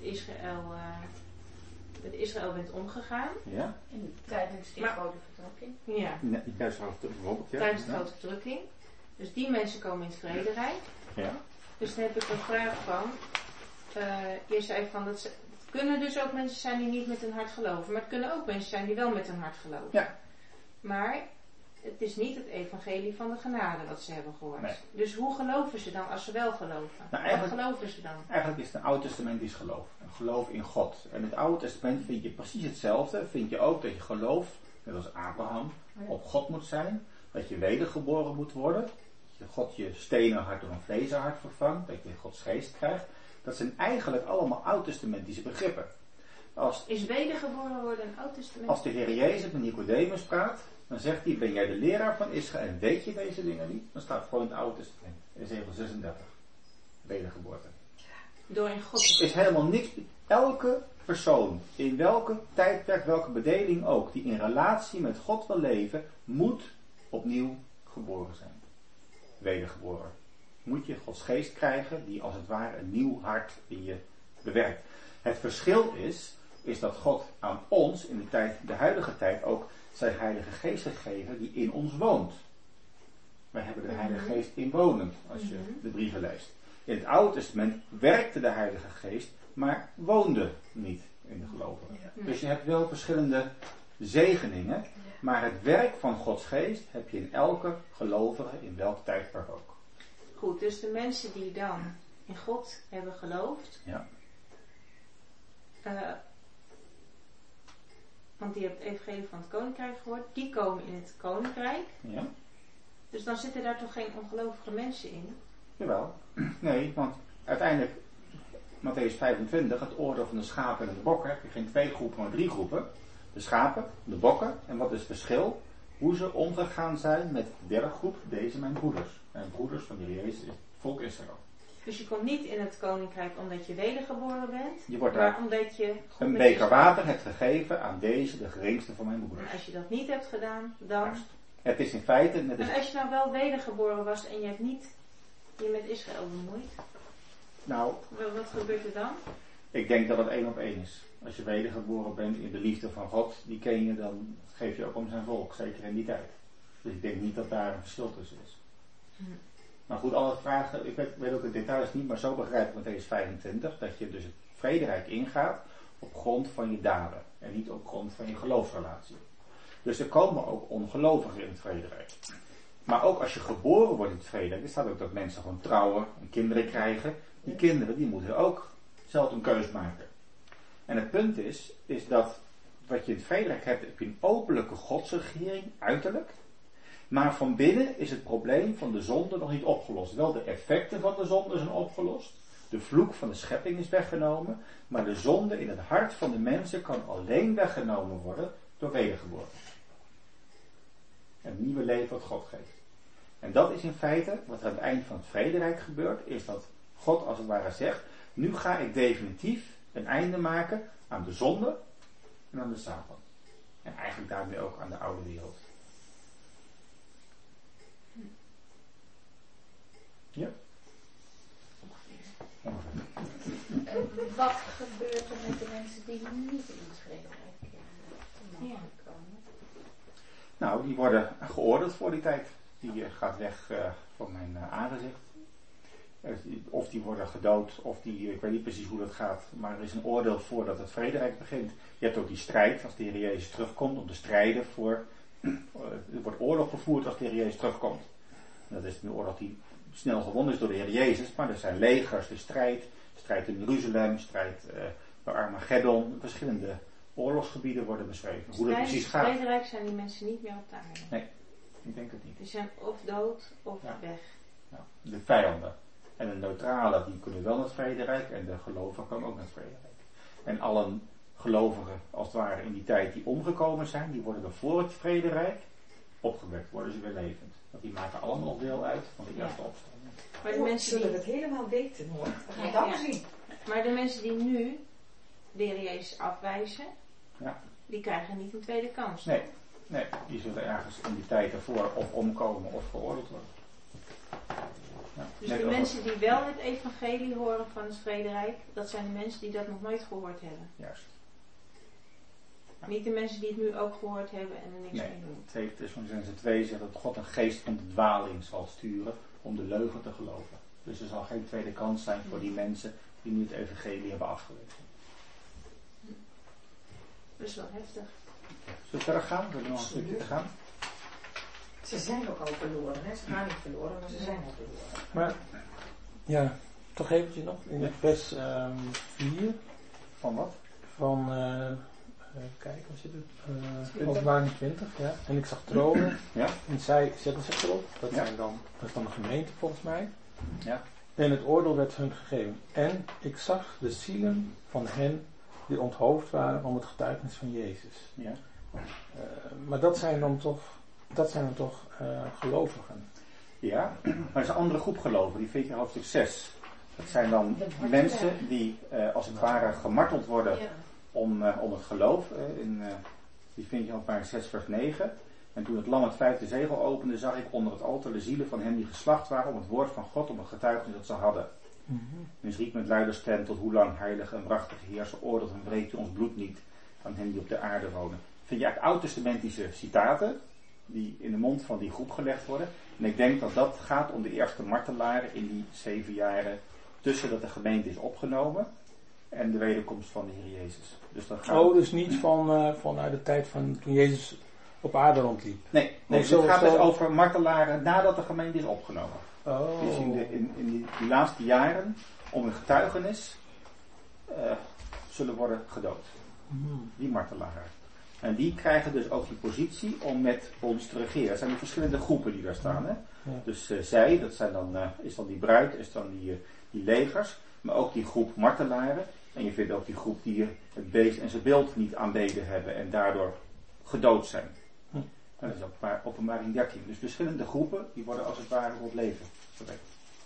Israël bent omgegaan. Ja. En tijdens die grote verdrukking. Ja. Nee, juist bijvoorbeeld. Ja. Tijdens de grote verdrukking. Dus die mensen komen in het vrederijk. Ja. Dus dan heb ik een vraag van. Je zei van dat het kunnen dus ook mensen zijn die niet met hun hart geloven. Maar het kunnen ook mensen zijn die wel met hun hart geloven. Ja. Maar het is niet het evangelie van de genade wat ze hebben gehoord. Nee. Dus hoe geloven ze dan als ze wel geloven? Nou, Wat geloven ze dan? Eigenlijk is het een Oud-testamentisch geloof. Een geloof in God. En in het Oude Testament vind je precies hetzelfde. Vind je ook dat je gelooft, net als Abraham, op God moet zijn. Dat je wedergeboren moet worden. Dat God je stenen hart door een vlezen hart vervangt. Dat je Gods geest krijgt. Dat zijn eigenlijk allemaal Oud-testamentische begrippen. Is wedergeboren worden een Oud Testament? Als de Heer Jezus met Nicodemus praat, dan zegt hij, ben jij de leraar van Israël en weet je deze dingen niet? Dan staat het gewoon in het Oude Testament. Ezekiel 36. Wedergeboorte. Door in God. Is helemaal niks. Elke persoon, in welke tijdperk, welke bedeling ook, die in relatie met God wil leven, moet opnieuw geboren zijn. Wedergeboren. Moet je Gods geest krijgen, die als het ware een nieuw hart in je bewerkt. Het verschil is dat God aan ons in de huidige tijd ook zijn Heilige Geest gegeven die in ons woont. Wij hebben de Heilige Geest inwonend, als je de brieven leest. In het Oude Testament werkte de Heilige Geest, maar woonde niet in de gelovigen. Ja. Dus je hebt wel verschillende zegeningen, maar het werk van Gods Geest heb je in elke gelovige, in welk tijdperk ook. Goed, dus de mensen die dan in God hebben geloofd. Ja. Want die hebben het evangelie van het koninkrijk gehoord. Die komen in het koninkrijk. Ja. Dus dan zitten daar toch geen ongelovige mensen in? Jawel. Nee, want uiteindelijk, Mattheüs 25, het oordeel van de schapen en de bokken, heb je geen 2 groepen, maar 3 groepen. De schapen, de bokken. En wat is het verschil? hoe ze omgegaan zijn met de derde groep, deze mijn broeders. Mijn broeders van de Heer Jezus is het volk Israël. Dus je komt niet in het koninkrijk omdat je wedergeboren bent, Je wordt maar daar omdat je goed een met beker je- water hebt gegeven aan deze, de geringste van mijn En broeders. als je dat niet hebt gedaan, dan... Juist. Het is in feite net En als, als je nou wel wedergeboren was en je hebt niet je met Israël bemoeid, nou, wat gebeurt er dan? ik denk dat het 1 op 1 is. Als je wedergeboren bent in de liefde van God, die ken je, dan geef je ook om zijn volk, zeker in die tijd. Dus ik denk niet dat daar een verschil tussen is. Maar goed, alle vragen, ik weet ook de details niet, maar zo begrijp ik Matthäus 25, dat je dus het vrederijk ingaat op grond van je daden en niet op grond van je geloofsrelatie. Dus er komen ook ongelovigen in het vrederijk. Maar ook als je geboren wordt in het vrederijk, er staat ook dat mensen gewoon trouwen en kinderen krijgen. Die kinderen die moeten ook zelf een keus maken. En het punt is dat wat je in het vrederijk hebt, heb je een openlijke godsregering, uiterlijk. Maar van binnen is het probleem van de zonde nog niet opgelost. Wel de effecten van de zonde zijn opgelost. De vloek van de schepping is weggenomen. Maar de zonde in het hart van de mensen kan alleen weggenomen worden door wedergeboorte. Een nieuwe leven wat God geeft. En dat is in feite wat aan het eind van het vrederijk gebeurt. Is dat God als het ware zegt, nu ga ik definitief een einde maken aan de zonde en aan de Satan. En eigenlijk daarmee ook aan de oude wereld. Ja? Wat gebeurt er met de mensen die niet in het vrederijk mogen komen? Nou, die worden geoordeeld voor die tijd. Die gaat weg van mijn aangezicht. Of die worden gedood, of die, ik weet niet precies hoe dat gaat, maar er is een oordeel voordat het vrederijk begint. Je hebt ook die strijd, als de Heer Jezus terugkomt, om te strijden voor, er wordt oorlog gevoerd als de Heer Jezus terugkomt. En dat is een oorlog die snel gewonnen is door de Heer Jezus, maar er zijn legers, de strijd in Jeruzalem, strijd bij Armageddon, verschillende oorlogsgebieden worden beschreven. Hoe dat precies gaat. In het vrederijk zijn die mensen niet meer op de aarde. Nee, ik denk het niet. Die zijn of dood of weg. Ja, de vijanden. En de neutralen die kunnen wel naar het vrederijk en de gelovigen komen ook naar het vrederijk. En alle gelovigen, als het ware in die tijd die omgekomen zijn, die worden dan voor het vrederijk opgewekt, worden ze weer levend. Want die maken allemaal nog deel uit van de eerste opstanding. Maar de mensen zullen die, het helemaal weten hoor. We gaan het Ja, allemaal ja. zien. maar de mensen die nu de Heer Jezus afwijzen, Ja. die krijgen niet een tweede kans. Nee, die zullen ergens in die tijd ervoor of omkomen of geoordeeld worden. Ja, Dus net de als mensen die wel het evangelie horen van het vrederijk, dat zijn de mensen die dat nog nooit gehoord hebben. juist. Niet de mensen die het nu ook gehoord hebben en er niks Nee, mee doen. het heeft dus van Genesis 2 zegt dat God een geest van de dwaling zal sturen om de leugen te geloven. Dus er zal geen tweede kans zijn voor die mensen die nu het evangelie hebben afgewezen. Dat is wel heftig. Zullen we verder gaan? We hebben nog een stukje te gaan. Ze zijn ook al verloren. Hè? Ze gaan niet verloren, maar ze zijn al verloren. Maar, ja, toch eventjes nog in het vers 4 Van wat? van, kijk, waar zit het? Openbaring 20, ja. En ik zag tronen. Ja? En zij zetten zich erop. Dat, Ja. dat is dan de gemeente volgens mij. Ja. En het oordeel werd hun gegeven. En ik zag de zielen van hen die onthoofd waren om het getuigenis van Jezus. Ja. Maar dat zijn dan toch gelovigen. Ja, maar er is een andere groep geloven, die vind je in hoofdstuk 6. Dat zijn dan mensen die als het ware gemarteld worden om het geloof. Die vind je op maar 6 vers 9. En toen het lam het 5e zegel opende, zag ik onder het altaar de zielen van hen die geslacht waren om het woord van God, om het getuigenis dat ze hadden. Dus riep met luider stem tot hoe lang heilige en prachtige Heerser oordeelt en breekt u ons bloed niet aan hen die op de aarde wonen. Vind je eigenlijk oud-testamentische citaten die in de mond van die groep gelegd worden. En ik denk dat dat gaat om de eerste martelaren in die 7 jaren tussen dat de gemeente is opgenomen en de wederkomst van de Heer Jezus. Dus dat gaat dus niet vanuit de tijd van toen Jezus op aarde rondliep. Nee, zo- het gaat zo- dus over martelaren nadat de gemeente is opgenomen. Oh. Dus in die laatste jaren om een getuigenis zullen worden gedood. Die martelaren. En die krijgen dus ook die positie om met ons te regeren. Er zijn die verschillende groepen die daar staan. Hè? Ja. Dus zij, dat zijn dan, is dan die bruid, is dan die legers. Maar ook die groep martelaren. En je vindt ook die groep die het beest en zijn beeld niet aanbeden hebben en daardoor gedood zijn. Dat is Openbaring 13. Dus verschillende groepen, die worden als het ware op leven gewekt.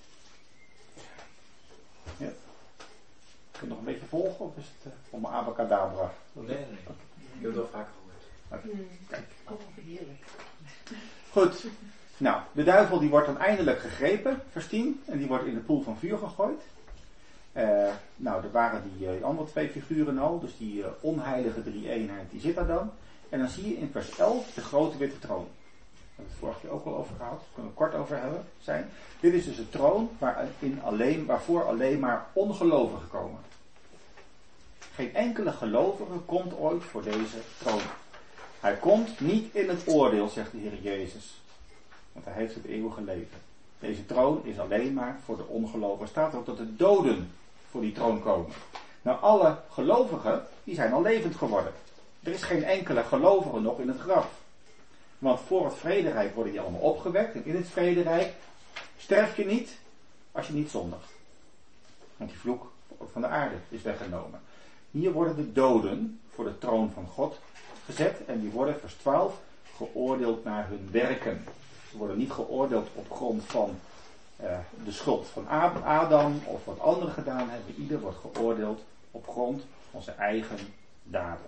Ja. Kun je nog een beetje volgen of is het om abacadabra? Nee. Ik heb het wel vaker gehoord. Okay. Kijk. Oh, heerlijk. Goed. Nou, de duivel die wordt dan eindelijk gegrepen, vers 10. En die wordt in de poel van vuur gegooid. Nou, er waren die andere twee figuren al. Dus die onheilige drie-eenheid, die zit daar dan. En dan zie je in vers 11 de grote witte troon. Daar hebben we het vorige keer ook al over gehad. Daar kunnen we kort over hebben. Dit is dus de troon waarvoor alleen maar ongelovigen komen. Geen enkele gelovige komt ooit voor deze troon. Hij komt niet in het oordeel, zegt de Heer Jezus. Want hij heeft het eeuwige leven. Deze troon is alleen maar voor de ongelovigen. Er staat ook dat de doden voor die troon komen. Nou, alle gelovigen, die zijn al levend geworden. Er is geen enkele gelovige nog in het graf. Want voor het vrederijk worden die allemaal opgewekt. En in het vrederijk sterf je niet als je niet zondigt. Want die vloek van de aarde is weggenomen. Hier worden de doden voor de troon van God gezet. En die worden, vers 12, geoordeeld naar hun werken. Ze worden niet geoordeeld op grond van de schuld van Adam of wat anderen gedaan hebben. Ieder wordt geoordeeld op grond van zijn eigen daden.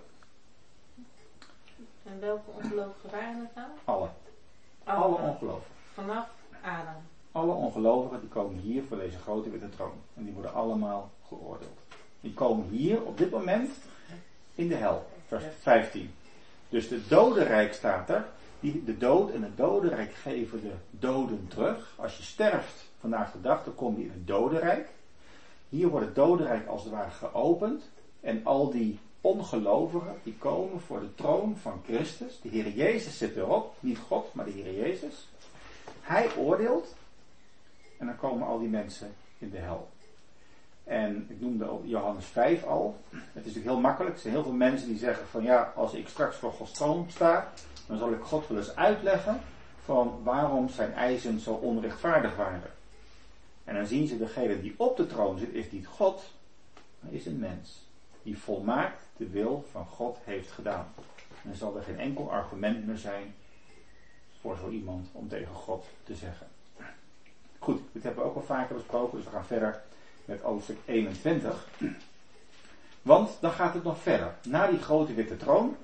En welke ongelovigen waren het nou? Alle ongelovigen. Vanaf Adam. Alle ongelovigen die komen hier voor deze grote witte troon. En die worden allemaal geoordeeld. Die komen hier op dit moment in de hel. Vers 15. Dus de dodenrijk staat er. De dood en het dodenrijk geven de doden terug. Als je sterft vandaag de dag, dan kom je in het dodenrijk. Hier wordt het dodenrijk als het ware geopend. En al die ongelovigen, die komen voor de troon van Christus. De Heer Jezus zit erop. Niet God, maar de Heer Jezus. Hij oordeelt. En dan komen al die mensen in de hel. En ik noemde ook Johannes 5 al. Het is natuurlijk heel makkelijk. Er zijn heel veel mensen die zeggen van ja, als ik straks voor Gods troon sta, dan zal ik God wel eens uitleggen van waarom zijn eisen zo onrechtvaardig waren. En dan zien ze degene die op de troon zit, is niet God, maar is een mens. Die volmaakt de wil van God heeft gedaan. En dan zal er geen enkel argument meer zijn voor zo iemand om tegen God te zeggen. Goed, dit hebben we ook al vaker besproken, dus we gaan verder met hoofdstuk 21. Want dan gaat het nog verder. Na die grote witte troon.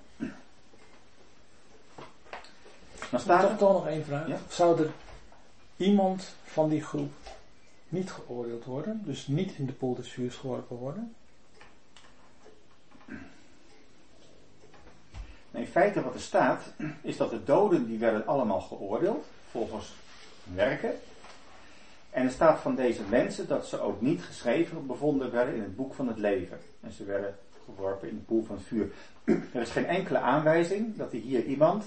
Dan staat er toch nog één vraag. Ja? Zou er iemand van die groep niet geoordeeld worden? Dus niet in de poel des vuurs geworpen worden? In feite wat er staat, is dat de doden die werden allemaal geoordeeld, volgens hun werken. En er staat van deze mensen dat ze ook niet geschreven bevonden werden in het boek van het leven. En ze werden geworpen in de poel van het vuur. Er is geen enkele aanwijzing dat er hier iemand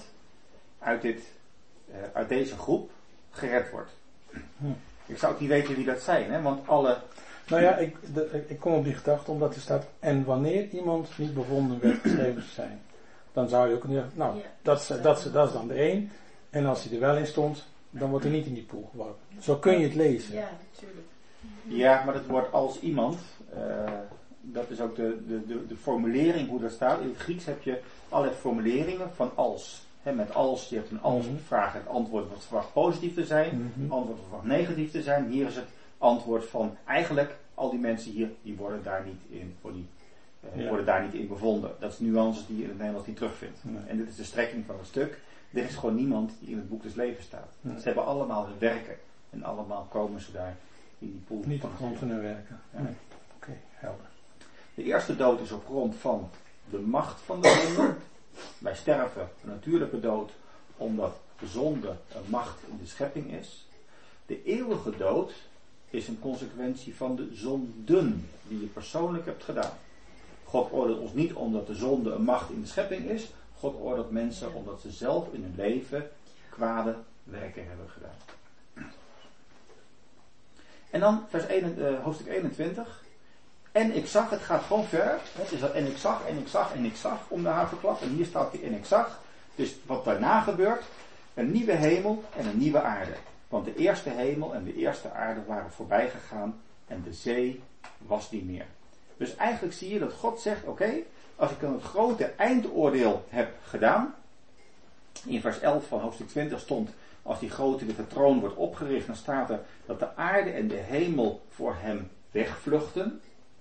uit deze groep gered wordt. Ik zou ook niet weten wie dat zijn, hè? Want alle... Nou ja, ik kom op die gedachte omdat er staat, en wanneer iemand niet bevonden werd geschreven te zijn, dan zou je ook kunnen zeggen, nou, dat is dan de een. En als hij er wel in stond, dan wordt hij niet in die poel geworpen. Zo kun je het lezen. Ja, natuurlijk. Ja, maar het woord als iemand, dat is ook de formulering hoe dat staat. In het Grieks heb je allerlei formuleringen van als. He, met als, je hebt een als vraag, het antwoord wordt verwacht positief te zijn, het antwoord wordt verwacht negatief te zijn. Hier is het antwoord van, eigenlijk, al die mensen hier, die worden daar niet in, worden daar niet in bevonden. Dat is nuances die je in het Nederlands niet terugvindt. Nee. En dit is de strekking van het stuk. Er is gewoon niemand die in het boek des levens staat. Nee. Ze hebben allemaal hun werken. En allemaal komen ze daar in die poel. Niet op grond van hun werken. Ja. Nee. Oké, helder. De eerste dood is op grond van de macht van de zonde. Wij sterven een natuurlijke dood omdat de zonde een macht in de schepping is. De eeuwige dood is een consequentie van de zonden die je persoonlijk hebt gedaan. God oordeelt ons niet omdat de zonde een macht in de schepping is. God oordeelt mensen omdat ze zelf in hun leven kwade werken hebben gedaan. En dan hoofdstuk 21. En ik zag, het gaat gewoon verder. Het is en ik zag om de haverklap. En hier staat en ik zag. Dus wat daarna gebeurt, een nieuwe hemel en een nieuwe aarde. Want de eerste hemel en de eerste aarde waren voorbij gegaan en de zee was niet meer. Dus eigenlijk zie je dat God zegt, oké, als ik dan het grote eindoordeel heb gedaan, In vers 11 van hoofdstuk 20 stond, als die grote witte troon wordt opgericht, dan staat er dat de aarde en de hemel voor hem wegvluchten.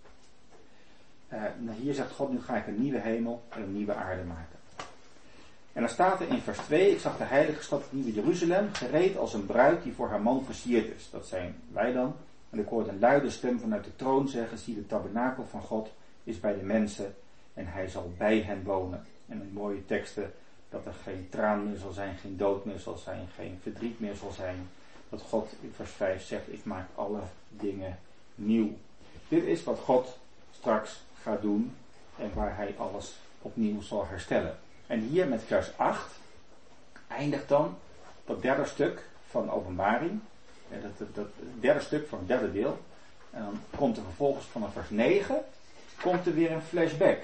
Hier zegt God, nu ga ik een nieuwe hemel en een nieuwe aarde maken. En dan staat er in vers 2, ik zag de heilige stad, het nieuwe Jeruzalem, gereed als een bruid die voor haar man versierd is. Dat zijn wij dan. En ik hoorde een luide stem vanuit de troon zeggen, zie, de tabernakel van God is bij de mensen en hij zal bij hen wonen. En in mooie teksten dat er geen traan meer zal zijn, geen dood meer zal zijn, geen verdriet meer zal zijn. Dat God in vers 5 zegt, ik maak alle dingen nieuw. Dit is wat God straks gaat doen en waar hij alles opnieuw zal herstellen. En hier met vers 8 eindigt dan dat derde stuk van Openbaring. Dat derde stuk van het derde deel. En dan komt er vervolgens vanaf vers 9 komt er weer een flashback.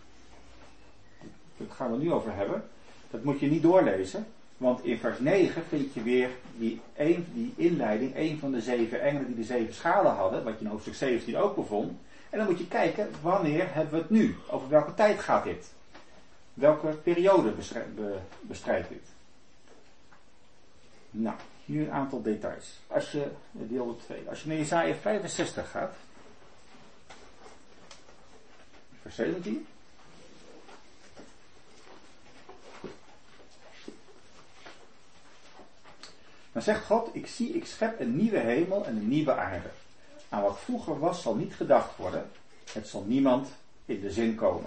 Daar gaan we het nu over hebben. Dat moet je niet doorlezen. Want in vers 9 vind je weer die inleiding. Een van de 7 engelen die de 7 schalen hadden. Wat je in hoofdstuk 17 ook bevond. En dan moet je kijken, wanneer hebben we het nu? Over welke tijd gaat dit? Welke periode bestrijdt dit? Nou, hier een aantal details. Als je naar Jesaja 65 gaat. Vers 17. Dan zegt God, ik schep een nieuwe hemel en een nieuwe aarde. Aan wat vroeger was zal niet gedacht worden. Het zal niemand in de zin komen.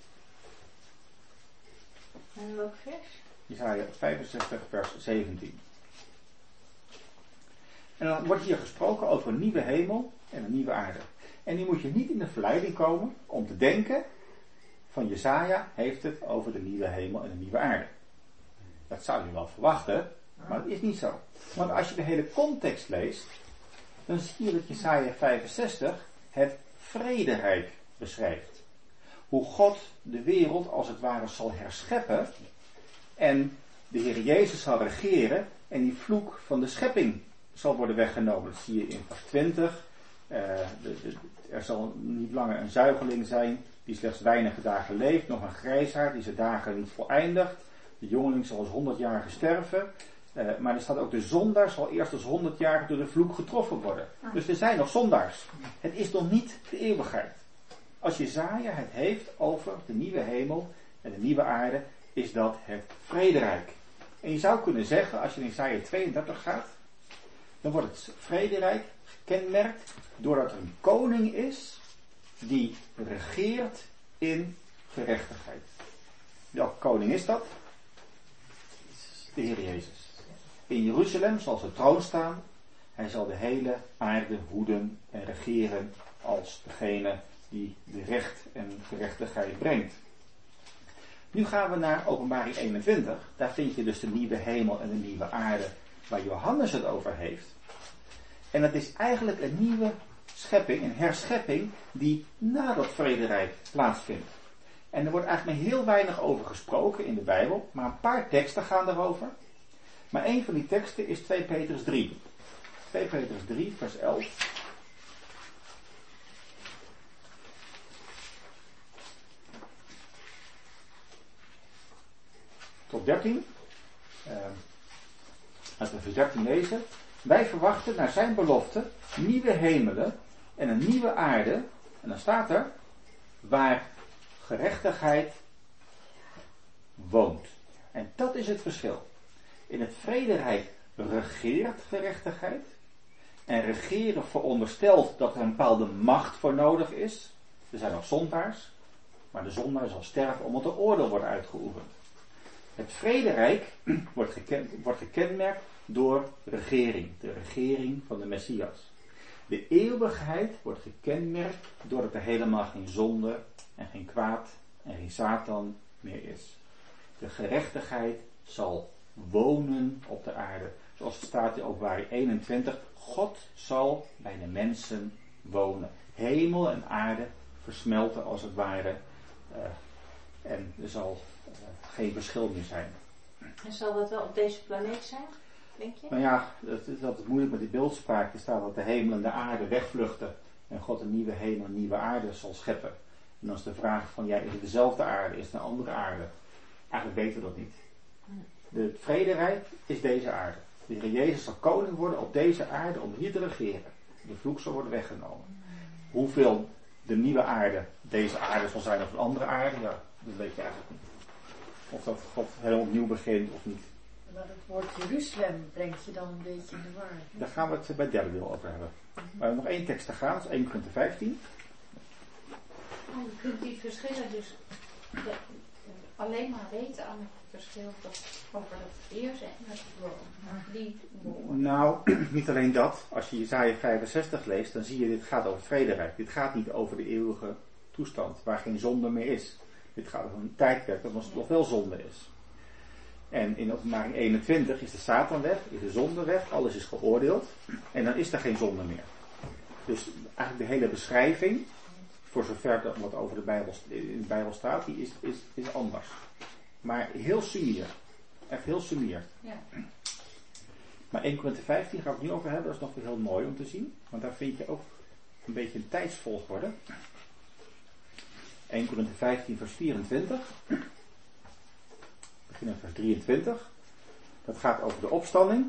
En welk vers? Jesaja 65 vers 17. En dan wordt hier gesproken over een nieuwe hemel en een nieuwe aarde. En nu moet je niet in de verleiding komen om te denken van Jesaja heeft het over de nieuwe hemel en de nieuwe aarde. Dat zou je wel verwachten, maar dat is niet zo. Want als je de hele context leest, dan zie je dat Jesaja 65 het vrederijk beschrijft. Hoe God de wereld als het ware zal herscheppen en de Heer Jezus zal regeren en die vloek van de schepping zal worden weggenomen. Dat zie je in vers 20. Er zal niet langer een zuigeling zijn die slechts weinige dagen leeft, nog een grijsaard die zijn dagen niet voleindigt. De jongeling zal als 100-jarige sterven. Maar er staat ook de zondaar zal eerst als 100 jaar door de vloek getroffen worden. Dus er zijn nog zondaars. Het is nog niet de eeuwigheid. Als Jesaja het heeft over de nieuwe hemel en de nieuwe aarde, is dat het vrederijk. En je zou kunnen zeggen, als je in Jesaja 32 gaat, dan wordt het vrederijk gekenmerkt doordat er een koning is die regeert in gerechtigheid. Welke koning is dat? De Heer Jezus. In Jeruzalem zal zijn troon staan. Hij zal de hele aarde hoeden en regeren als degene die de recht en gerechtigheid brengt. Nu gaan we naar Openbaring 21. Daar vind je dus de nieuwe hemel en de nieuwe aarde waar Johannes het over heeft. En het is eigenlijk een nieuwe schepping, een herschepping die na dat vrederijk plaatsvindt. En er wordt eigenlijk maar heel weinig over gesproken in de Bijbel, maar een paar teksten gaan erover. Maar een van die teksten is 2 Petrus 3. 2 Petrus 3 vers 11. Tot 13. Laten we vers 13 lezen. Wij verwachten naar zijn belofte nieuwe hemelen en een nieuwe aarde. En dan staat er, waar gerechtigheid woont. En dat is het verschil. In het vrederijk regeert gerechtigheid. En regeren veronderstelt dat er een bepaalde macht voor nodig is. Er zijn nog zondaars. Maar de zondaar zal sterven omdat de oordeel wordt uitgeoefend. Het vrederijk wordt gekenmerkt door regering. De regering van de Messias. De eeuwigheid wordt gekenmerkt doordat er helemaal geen zonde en geen kwaad en geen Satan meer is. De gerechtigheid zal wonen op de aarde. Zoals het staat in Openbaring 21. God zal bij de mensen wonen. Hemel en aarde versmelten als het ware. En er zal geen verschil meer zijn. En zal dat wel op deze planeet zijn, denk je? Nou ja, dat is altijd moeilijk met die beeldspraak. Er staat dat de hemel en de aarde wegvluchten. En God een nieuwe hemel en een nieuwe aarde zal scheppen. En dan is de vraag van, ja, is het dezelfde aarde? Is het een andere aarde? Eigenlijk weten we dat niet. Het vrederijk is deze aarde. De Heer Jezus zal koning worden op deze aarde om hier te regeren. De vloek zal worden weggenomen. Hoeveel de nieuwe aarde deze aarde zal zijn of een andere aarde, ja, dat weet je eigenlijk niet. Of dat God helemaal opnieuw begint of niet. Maar het woord Jeruzalem brengt je dan een beetje in de war. Daar gaan we het bij het derde deel over hebben. Maar we hebben nog één tekst te gaan, dat is 1 Korinthe 15. Je kunt die verschillen dus alleen maar weten aan het verschil over het eerste en het woord. Nou, niet alleen dat. Als je Jesaja 65 leest, dan zie je dit gaat over het vrederijk. Dit gaat niet over de eeuwige toestand, waar geen zonde meer is. Dit gaat over een tijdperk dat nog wel zonde is. En in Openbaring 21 is de Satan weg, is de zonde weg, alles is geoordeeld. En dan is er geen zonde meer. Dus eigenlijk de hele beschrijving, voor zover dat wat over in de Bijbel staat, die is anders. Maar heel sumier. Echt heel sumier. Ja. Maar 1 Korinthe 15 gaan we het nu over hebben. Dat is nog wel heel mooi om te zien. Want daar vind je ook een beetje een tijdsvolgorde. 1 Korinthe 15 vers 24. We beginnen vers 23. Dat gaat over de opstanding.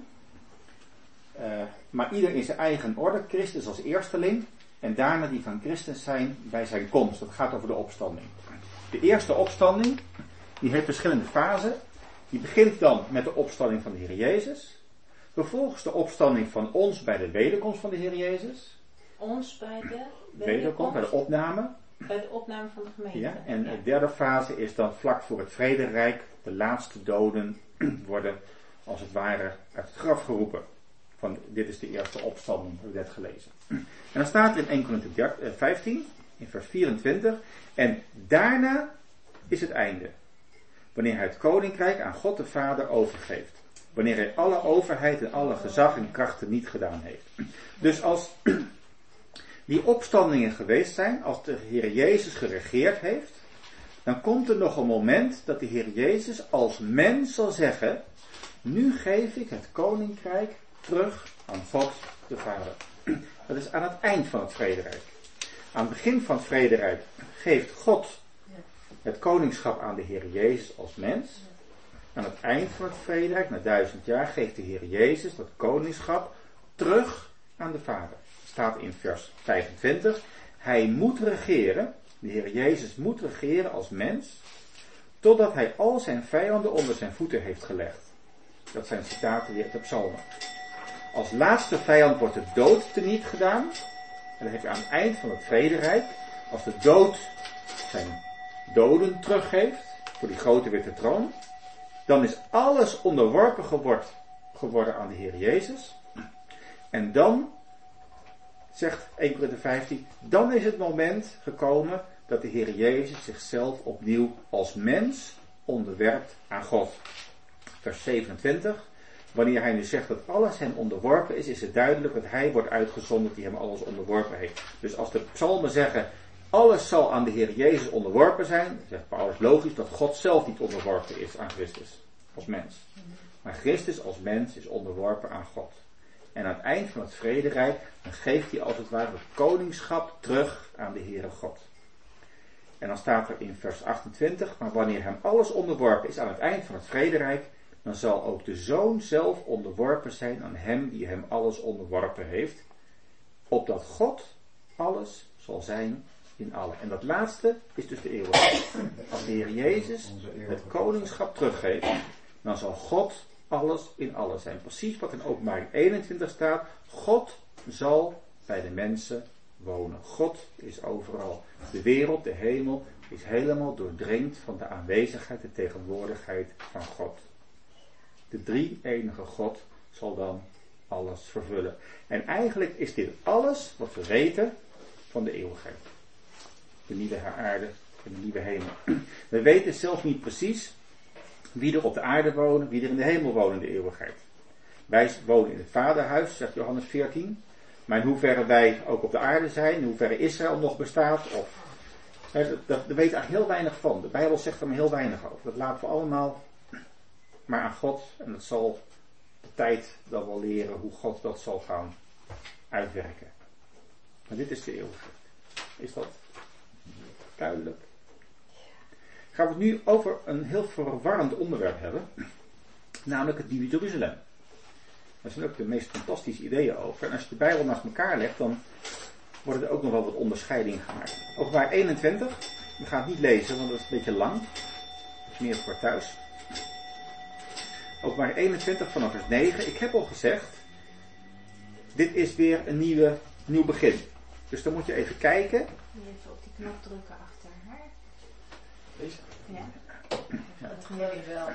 Maar ieder in zijn eigen orde. Christus als eersteling. En daarna die van Christus zijn bij zijn komst. Dat gaat over de opstanding. De eerste opstanding. Die heeft verschillende fasen. Die begint dan met de opstanding van de Heer Jezus. Vervolgens de opstanding van ons bij de wederkomst van de Heer Jezus. Ons bij de wederkomst, bij de opname. Bij de opname van de gemeente. Ja, en de derde fase is dan vlak voor het vrederijk. De laatste doden worden als het ware uit het graf geroepen. Van, dit is de eerste opstanding, hebben we net gelezen. En dan staat er in 1 Korinthe 15, in vers 24. En daarna is het einde. Wanneer hij het koninkrijk aan God de Vader overgeeft. Wanneer hij alle overheid en alle gezag en krachten niet gedaan heeft. Dus als die opstandingen geweest zijn, als de Heer Jezus geregeerd heeft, dan komt er nog een moment dat de Heer Jezus als mens zal zeggen, nu geef ik het koninkrijk terug aan God de Vader. Dat is aan het eind van het vrederijk. Aan het begin van het vrederijk geeft God het koningschap aan de Heer Jezus als mens. Aan het eind van het vrederijk, na 1000 jaar, geeft de Heer Jezus dat koningschap terug aan de Vader. Staat in vers 25. Hij moet regeren, de Heer Jezus moet regeren als mens, totdat hij al zijn vijanden onder zijn voeten heeft gelegd. Dat zijn citaten uit de psalmen. Als laatste vijand wordt de dood teniet gedaan. En dan heb je aan het eind van het vrederijk, als de dood zijn doden teruggeeft, voor die grote witte troon, dan is alles onderworpen geworden aan de Heer Jezus. En dan, zegt 1 Korinthe 15, dan is het moment gekomen dat de Heer Jezus zichzelf opnieuw als mens onderwerpt aan God. Vers 27. Wanneer hij nu zegt dat alles hem onderworpen is het duidelijk dat hij wordt uitgezonderd die hem alles onderworpen heeft. Dus als de psalmen zeggen, alles zal aan de Heer Jezus onderworpen zijn, zegt Paulus logisch dat God zelf niet onderworpen is aan Christus als mens. Maar Christus als mens is onderworpen aan God. En aan het eind van het vrederijk, dan geeft hij als het ware het koningschap terug aan de Heere God. En dan staat er in vers 28, maar wanneer hem alles onderworpen is aan het eind van het vrederijk, dan zal ook de Zoon zelf onderworpen zijn aan hem die hem alles onderworpen heeft, opdat God alles zal zijn in allen. En dat laatste is dus de eeuwigheid. Als de Heer Jezus het koningschap teruggeeft, dan zal God alles in allen zijn. Precies wat in Openbaring 21 staat. God zal bij de mensen wonen. God is overal. De wereld, de hemel, is helemaal doordrenkt van de aanwezigheid, de tegenwoordigheid van God. De drie enige God zal dan alles vervullen. En eigenlijk is dit alles wat we weten van de eeuwigheid. De nieuwe aarde en de nieuwe hemel. We weten zelf niet precies wie er op de aarde wonen, wie er in de hemel wonen in de eeuwigheid. Wij wonen in het Vaderhuis, zegt Johannes 14. Maar in hoeverre wij ook op de aarde zijn, in hoeverre Israël nog bestaat, daar weten we eigenlijk heel weinig van. De Bijbel zegt er maar heel weinig over. Dat laten we allemaal maar aan God. En dat zal de tijd dan wel leren hoe God dat zal gaan uitwerken. Maar dit is de eeuwigheid. Is dat duidelijk? Gaan we het nu over een heel verwarrend onderwerp hebben. Namelijk het Nieuwe Jeruzalem. Daar zijn ook de meest fantastische ideeën over. En als je de Bijbel naast elkaar legt, dan worden er ook nog wel wat onderscheidingen gemaakt. Openbaar 21, we gaan het niet lezen, want dat is een beetje lang. Dat is meer voor thuis. Openbaar 21 vanaf vers 9. Ik heb al gezegd, dit is weer een nieuw begin. Dus dan moet je even kijken. Even op die knop drukken achter haar. Deze? Ja. Dat geweldig.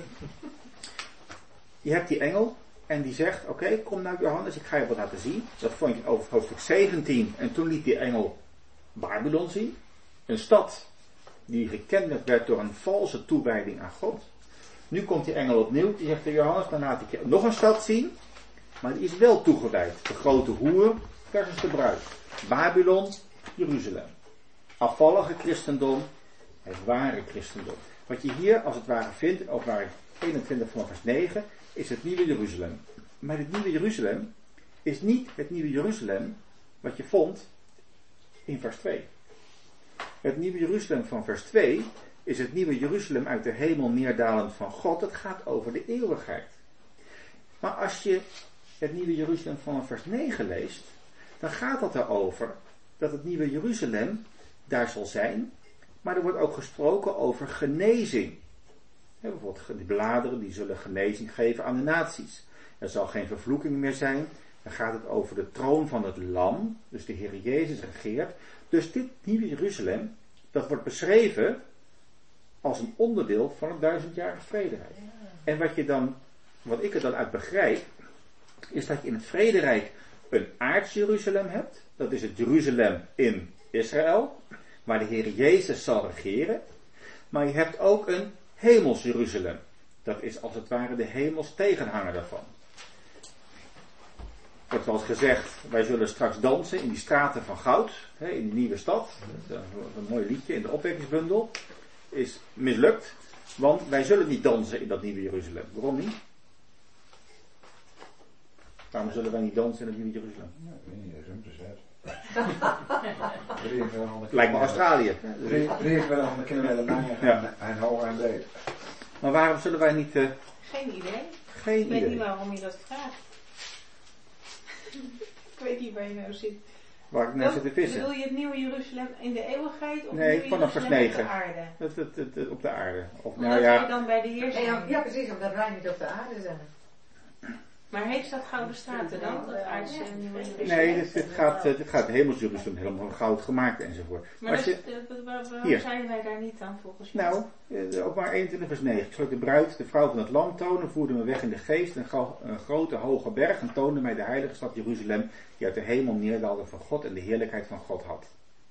Je hebt die engel en die zegt, oké, kom nou Johannes, ik ga je wat laten zien. Dat vond je over hoofdstuk 17. En toen liet die engel Babylon zien. Een stad die gekenmerkt werd door een valse toewijding aan God. Nu komt die engel opnieuw, die zegt tegen Johannes, dan laat ik je nog een stad zien. Maar die is wel toegewijd. De grote hoer versus de bruid. Babylon, Jeruzalem. Afvallige christendom, het ware christendom. Wat je hier als het ware vindt, in Openbaring 21 vanaf vers 9, is het Nieuwe Jeruzalem. Maar het Nieuwe Jeruzalem is niet het Nieuwe Jeruzalem wat je vond in vers 2. Het Nieuwe Jeruzalem van vers 2 is het Nieuwe Jeruzalem uit de hemel neerdalend van God. Het gaat over de eeuwigheid. Maar als je het Nieuwe Jeruzalem van vers 9 leest, dan gaat het erover dat het Nieuwe Jeruzalem daar zal zijn. Maar er wordt ook gesproken over genezing. Bijvoorbeeld de bladeren die zullen genezing geven aan de naties. Er zal geen vervloeking meer zijn. Dan gaat het over de troon van het lam. Dus de Heer Jezus regeert. Dus dit Nieuwe Jeruzalem, dat wordt beschreven als een onderdeel van het 1000-jarige vrederijk. En wat ik er dan uit begrijp, is dat je in het vrederijk een aards Jeruzalem hebt. Dat is het Jeruzalem in Israël, waar de Heer Jezus zal regeren. Maar je hebt ook een hemels Jeruzalem. Dat is als het ware de hemels tegenhanger daarvan. Er wordt wel eens gezegd, wij zullen straks dansen in die straten van goud, in die nieuwe stad. Dat is een mooi liedje in de opwekkingsbundel. Is mislukt, want wij zullen niet dansen in dat nieuwe Jeruzalem. Waarom niet? Waarom zullen wij niet dansen in het nieuwe Jeruzalem? Ja, ik weet niet, dat is hem te zet. Lijkt me Australië. Reed wel aan de kinderen en hoog en breed. Maar waarom zullen wij niet... Geen idee. Geen Ik weet idee. niet waarom je dat vraagt. Ik weet niet waar je nou zit. Waar ik naar zit te vissen. Bedoel je het nieuwe Jeruzalem in de eeuwigheid? Of Nee, het nieuwe vanaf vers Jeruzalem 9. op de aarde? Op de aarde. Of Omdat nou wij ja, dan bij de Heer zijn. Ja, precies, omdat wij niet op de aarde zijn. Maar heeft dat gouden straten dan? Dat aardse nieuwe Jeruzalem? nee, dit gaat het hemels Jeruzalem helemaal van goud gemaakt enzovoort. Maar Als waarom hier. zijn wij daar niet dan volgens jou? Nou, ook maar 21 vers 9. Ik zal de bruid, de vrouw van het lam tonen, voerde me weg in de geest, een grote hoge berg, en toonde mij de heilige stad Jeruzalem, die uit de hemel neerdaalde van God en de heerlijkheid van God had.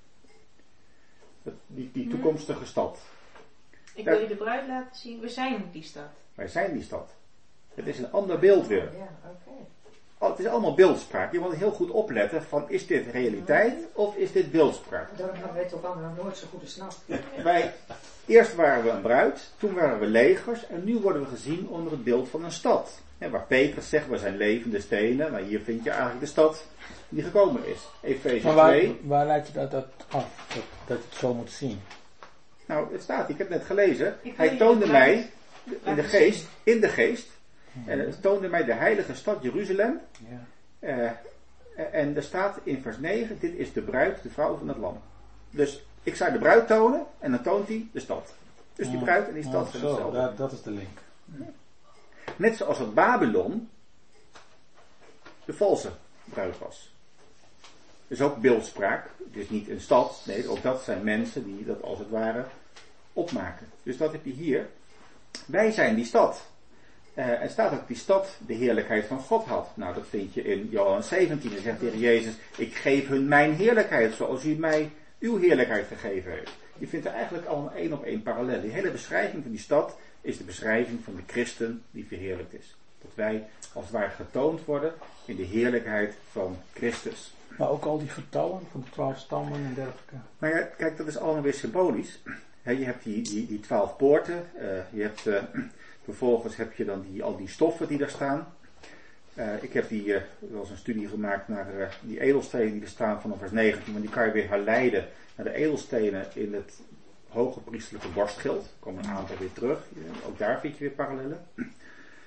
Die toekomstige stad. Ik wil je de bruid laten zien. We zijn die stad. Wij zijn die stad. Het is een ander beeld weer. Ja, oké. Het is allemaal beeldspraak. Je moet heel goed opletten van, is dit realiteit of is dit beeldspraak? Daarom hebben wij toch allemaal nog nooit zo goed snapt. Eerst waren we een bruid, toen waren we legers en nu worden we gezien onder het beeld van een stad. Waar Petrus zegt, we zijn levende stenen, maar hier vind je eigenlijk de stad die gekomen is. Efeze 2. Waar leidt je dat af, dat je het zo moet zien? Nou, het staat, ik heb net gelezen, Ik hij wil toonde je mij laten in de geest, en het toonde mij de heilige stad Jeruzalem. Ja. En er staat in vers 9, dit is de bruid, de vrouw van het lam. Dus ik zou de bruid tonen en dan toont hij de stad. Dus die bruid en die stad zijn hetzelfde. Dat is de link. Net zoals het Babylon de valse bruid was. Dus ook beeldspraak. Het is niet een stad. Nee, ook dat zijn mensen die dat als het ware opmaken. Dus dat heb je hier. Wij zijn die stad. Er staat ook die stad de heerlijkheid van God had. Nou, dat vind je in Johannes 17. Dan zegt de Heer Jezus, ik geef hun mijn heerlijkheid zoals u mij uw heerlijkheid gegeven heeft. Je vindt er eigenlijk allemaal 1 op 1 parallel. Die hele beschrijving van die stad is de beschrijving van de christen die verheerlijkt is. Dat wij als het ware getoond worden in de heerlijkheid van Christus. Maar ook al die getallen van de 12 stammen en dergelijke. Maar ja, kijk, dat is allemaal weer symbolisch. Je hebt die 12 poorten. Vervolgens heb je dan al die stoffen die daar staan. Ik heb wel eens een studie gemaakt naar die edelstenen die er staan vanaf vers 19. Maar die kan je weer herleiden naar de edelstenen in het hoge priesterlijke borstschild. Er komen een aantal weer terug. Ook daar vind je weer parallellen.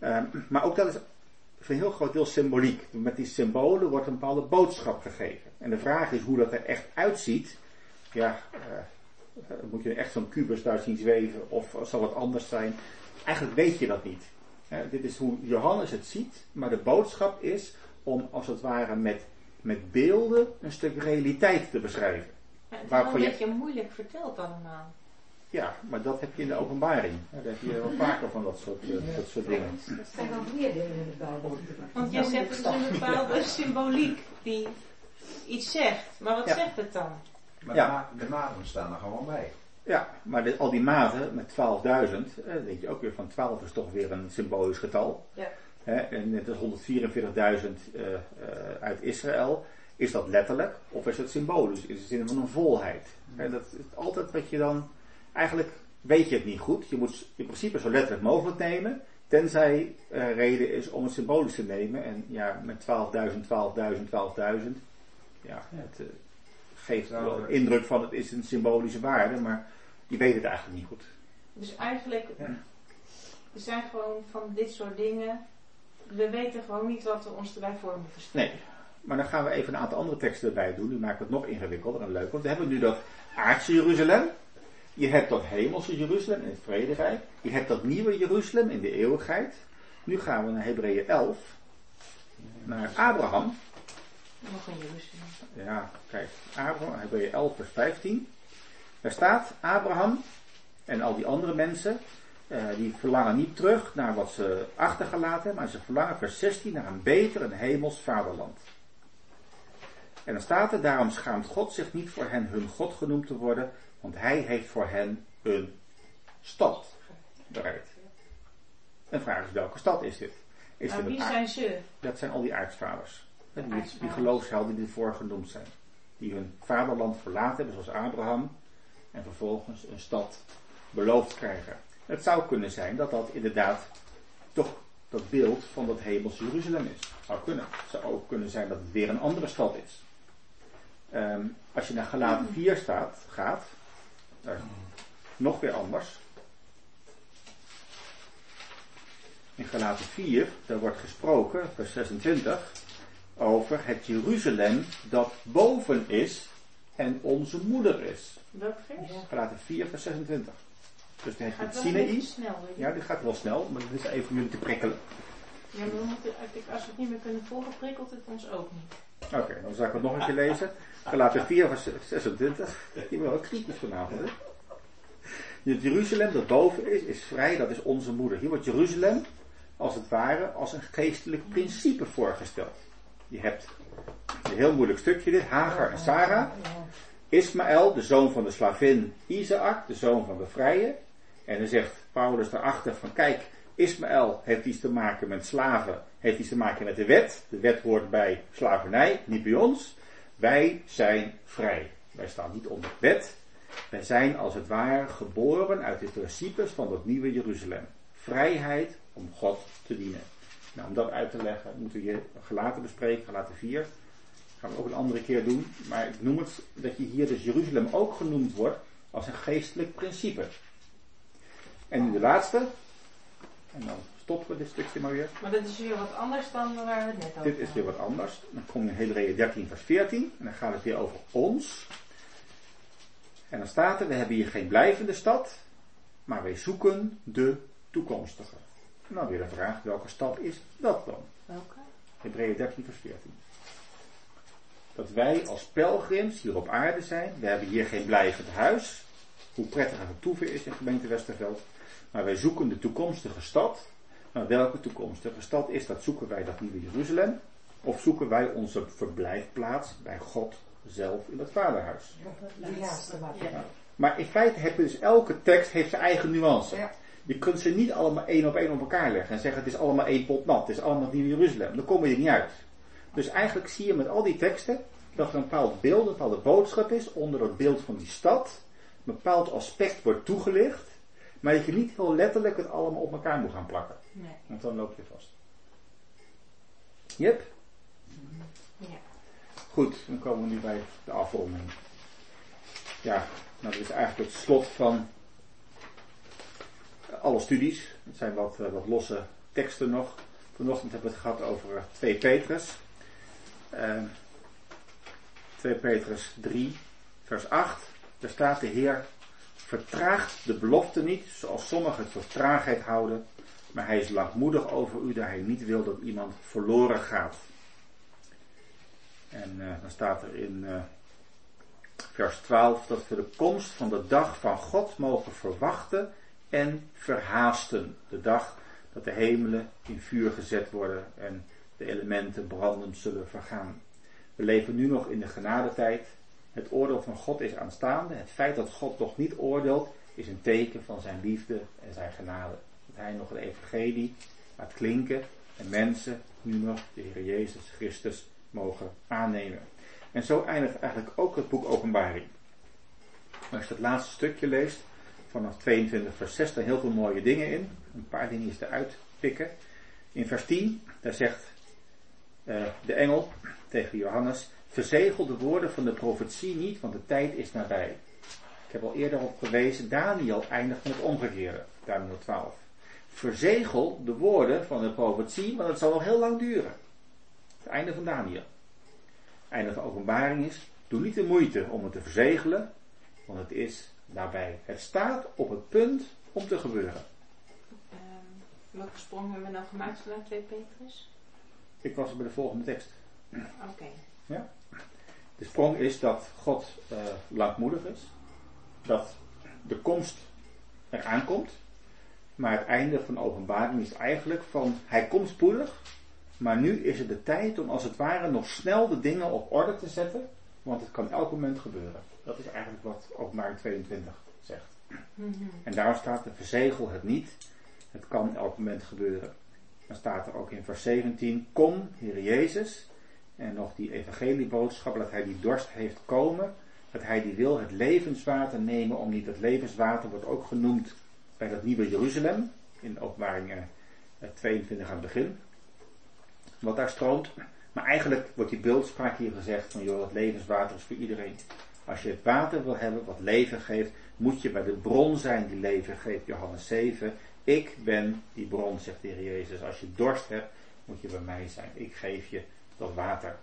Maar ook dat is voor een heel groot deel symboliek. Met die symbolen wordt een bepaalde boodschap gegeven. En de vraag is hoe dat er echt uitziet. Ja, moet je echt zo'n kubus daar zien zweven of zal het anders zijn? Eigenlijk weet je dat niet. Dit is hoe Johannes het ziet, maar de boodschap is om als het ware met beelden een stuk realiteit te beschrijven. Ja, het is wel een beetje moeilijk verteld allemaal. Ja, maar dat heb je in de openbaring. Daar heb je wel vaker van dat soort dingen. Er zijn wel meer dingen in de Bijbel. Want jij zegt het is een bepaalde symboliek die iets zegt. Maar wat zegt het dan? Maar de maten staan er gewoon bij. Ja, maar al die maten met 12.000, denk je ook weer van 12 is toch weer een symbolisch getal. Ja. En het is 144.000 uit Israël. Is dat letterlijk of is het symbolisch? In de zin van een volheid. Dat is altijd wat je dan... Eigenlijk weet je het niet goed. Je moet in principe zo letterlijk mogelijk nemen. Tenzij reden is om het symbolisch te nemen. En ja, met 12.000. Ja, het geeft wel de indruk van het is een symbolische waarde. Maar je weet het eigenlijk niet goed. Dus eigenlijk, er zijn gewoon van dit soort dingen. We weten gewoon niet wat we ons erbij voor moeten stellen. Nee, maar dan gaan we even een aantal andere teksten erbij doen. Die maken het nog ingewikkelder en leuker. Want we hebben nu dat aardse Jeruzalem. Je hebt dat hemelse Jeruzalem in het vrederijk. Je hebt dat nieuwe Jeruzalem in de eeuwigheid. Nu gaan we naar Hebreeën 11. Naar Abraham. Nog een Jeruzalem. Ja, kijk. Abraham, Hebreeën 11 vers 15. Daar staat Abraham en al die andere mensen. Die verlangen niet terug naar wat ze achtergelaten hebben. Maar ze verlangen vers 16 naar een beter en hemels vaderland. En dan staat er, daarom schaamt God zich niet voor hen hun God genoemd te worden. Want hij heeft voor hen een stad bereid. En de vraag is, welke stad is dit? Maar wie zijn ze? Dat zijn al die aartsvaders. Die geloofshelden die ervoor genoemd zijn. Die hun vaderland verlaten hebben, zoals Abraham. En vervolgens een stad beloofd krijgen. Het zou kunnen zijn dat dat inderdaad toch dat beeld van dat hemels Jeruzalem is. Zou kunnen. Het zou ook kunnen zijn dat het weer een andere stad is. Als je naar Galaten 4 gaat, nog weer anders. In Galaten 4, daar wordt gesproken, vers 26, over het Jeruzalem dat boven is en onze moeder is. Welk vers? Galaten 4, vers 26. Dus dan heb je het Gaat wel Sinaï. snel, Ja, dit gaat wel snel, maar dit is even om jullie te prikkelen. Ja, maar we moeten, als we het niet meer kunnen volgen, prikkelt het ons ook niet. Oké, dan zal ik het nog een keer lezen. Galaten 4, vers 26. Ik ben wel kritisch vanavond, hè. Het Jeruzalem dat boven is vrij, dat is onze moeder. Hier wordt Jeruzalem, als het ware, als een geestelijk principe voorgesteld. Je hebt een heel moeilijk stukje dit, Hagar en Sarah. Ismaël, de zoon van de slavin Isaac, de zoon van de vrije. En dan zegt Paulus daarachter van, kijk, Ismaël heeft iets te maken met slaven, heeft iets te maken met de wet. De wet hoort bij slavernij, niet bij ons. Wij zijn vrij. Wij staan niet onder wet. Wij zijn als het ware geboren uit de principes van dat nieuwe Jeruzalem. Vrijheid om God te dienen. Nou, om dat uit te leggen moeten we hier Galaten bespreken, Galaten 4. Dat gaan we ook een andere keer doen. Maar ik noem het dat je hier dus Jeruzalem ook genoemd wordt als een geestelijk principe. En nu de laatste. En dan stoppen we dit stukje maar weer. Maar dat is weer wat anders dan waar we het net over hadden. Dit is weer wat anders. Dan kom je in Hebreeën 13 vers 14. En dan gaat het weer over ons. En dan staat er, we hebben hier geen blijvende stad. Maar wij zoeken de toekomstige. En dan weer de vraag, welke stad is dat dan? Welke? Hebreeën 13 vers 14. Dat wij als pelgrims hier op aarde zijn. We hebben hier geen blijvend huis. Hoe prettig het toeven is in gemeente Westerveld. Maar wij zoeken de toekomstige stad. Nou, welke toekomstige stad is dat? Zoeken wij dat nieuwe Jeruzalem? Of zoeken wij onze verblijfplaats bij God zelf in het vaderhuis? Die laatste wat. Ja. Maar in feite heb je dus elke tekst heeft zijn eigen nuance. Ja. Je kunt ze niet allemaal één op elkaar leggen en zeggen het is allemaal één pot nat. Het is allemaal het nieuwe Jeruzalem. Dan kom je er niet uit. Dus eigenlijk zie je met al die teksten dat er een bepaald beeld, een bepaalde boodschap is onder het beeld van die stad. Een bepaald aspect wordt toegelicht. Maar dat je niet heel letterlijk het allemaal op elkaar moet gaan plakken. Nee. Want dan loop je vast. Yep. Ja. Goed, dan komen we nu bij de afronding. Ja, nou dat is eigenlijk het slot van alle studies. Het zijn wat losse teksten nog. Vanochtend hebben we het gehad over 2 Petrus. 2 Petrus 3, vers 8. Daar staat: de Heer vertraagt de belofte niet, zoals sommigen het voor traagheid houden. Maar hij is langmoedig over u, dat hij niet wil dat iemand verloren gaat. En dan staat er in vers 12 dat we de komst van de dag van God mogen verwachten en verhaasten. De dag dat de hemelen in vuur gezet worden en de elementen brandend zullen vergaan. We leven nu nog in de genadetijd. Het oordeel van God is aanstaande. Het feit dat God nog niet oordeelt is een teken van zijn liefde en zijn genade. Dat hij nog het evangelie laat klinken en mensen nu nog de Heer Jezus Christus mogen aannemen. En zo eindigt eigenlijk ook het boek Openbaring. Als je het laatste stukje leest, vanaf 22 vers 6, daar heel veel mooie dingen in. Een paar dingen is eruit pikken. In vers 10, daar zegt de engel tegen Johannes: verzegel de woorden van de profetie niet, want de tijd is nabij. Ik heb al eerder op gewezen, Daniel eindigt met het omgekeerde, Daniel 12. Verzegel de woorden van de profetie, want het zal nog heel lang duren. Het einde van Daniel. Het einde van de Openbaring is: doe niet de moeite om het te verzegelen, want het is nabij. Het staat op het punt om te gebeuren. Welke sprong hebben we nou gemaakt vanuit 2 Petrus? Ik was bij de volgende tekst. Oké. Ja? De sprong is dat God langmoedig is. Dat de komst eraan komt. Maar het einde van de Openbaring is eigenlijk van: hij komt spoedig. Maar nu is het de tijd om als het ware nog snel de dingen op orde te zetten. Want het kan elk moment gebeuren. Dat is eigenlijk wat Openbaring 22 zegt. Mm-hmm. En daarom staat er: verzegel het niet. Het kan elk moment gebeuren. Dan staat er ook in vers 17: kom, Heer Jezus. En nog die evangelieboodschap, dat hij die dorst heeft komen. Dat hij die wil het levenswater nemen. Om niet het levenswater wordt ook genoemd bij dat nieuwe Jeruzalem. In Openbaring 22 aan het begin. Wat daar stroomt. Maar eigenlijk wordt die beeldspraak hier gezegd van: joh, het levenswater is voor iedereen. Als je het water wil hebben wat leven geeft, moet je bij de bron zijn die leven geeft. Johannes 7. Ik ben die bron, zegt de Heer Jezus. Als je dorst hebt, moet je bij mij zijn. Ik geef je dat water.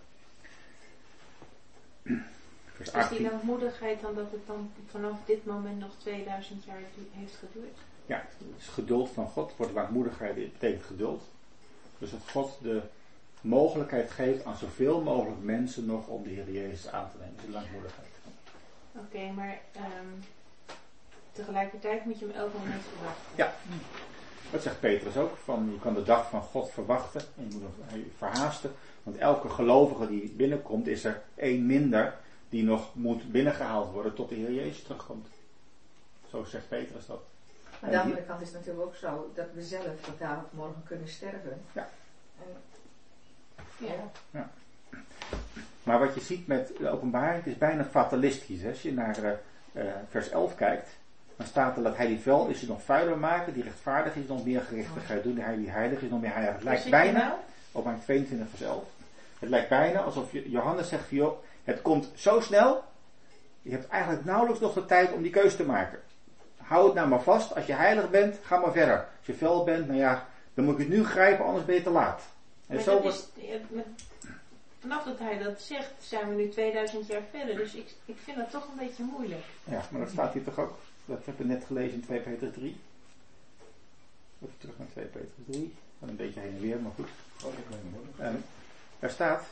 Vers 18. Is die langmoedigheid dan dat het dan vanaf dit moment nog 2000 jaar heeft geduurd? Ja, het is geduld van God. Wordt langmoedigheid betekent geduld. Dus dat God de mogelijkheid geeft aan zoveel mogelijk mensen nog om de Heer Jezus aan te nemen. Dat is langmoedigheid. Oké, maar tegelijkertijd moet je hem elk moment verwachten. Ja, dat zegt Petrus ook. Van, je kan de dag van God verwachten en je moet hem verhaasten. Want elke gelovige die binnenkomt, is er één minder die nog moet binnengehaald worden tot de Heer Jezus terugkomt. Zo zegt Petrus dat. Maar aan de andere kant is het natuurlijk ook zo dat we zelf vandaag of morgen kunnen sterven. Ja. Ja. Maar wat je ziet met de Openbaring, het is bijna fatalistisch. Hè? Als je naar vers 11 kijkt, dan staat er dat hij die vuil is nog vuiler maken, die rechtvaardig is nog meer gerechtigheid doen, hij die heilig is nog meer heilig. Het lijkt bijna, Openbaring 22 vers 11, het lijkt bijna alsof Johannes zegt van, joh, het komt zo snel, je hebt eigenlijk nauwelijks nog de tijd om die keus te maken. Hou het nou maar vast, als je heilig bent, ga maar verder. Als je vuil bent, nou ja, dan moet je het nu grijpen, anders ben je te laat. En maar zo vanaf dat hij dat zegt, zijn we nu 2000 jaar verder. Dus ik vind dat toch een beetje moeilijk. Ja, maar dat staat hier toch ook. Dat hebben we net gelezen in 2 Petrus 3. Even terug naar 2 Petrus 3. Dan een beetje heen en weer, maar goed. Daar staat,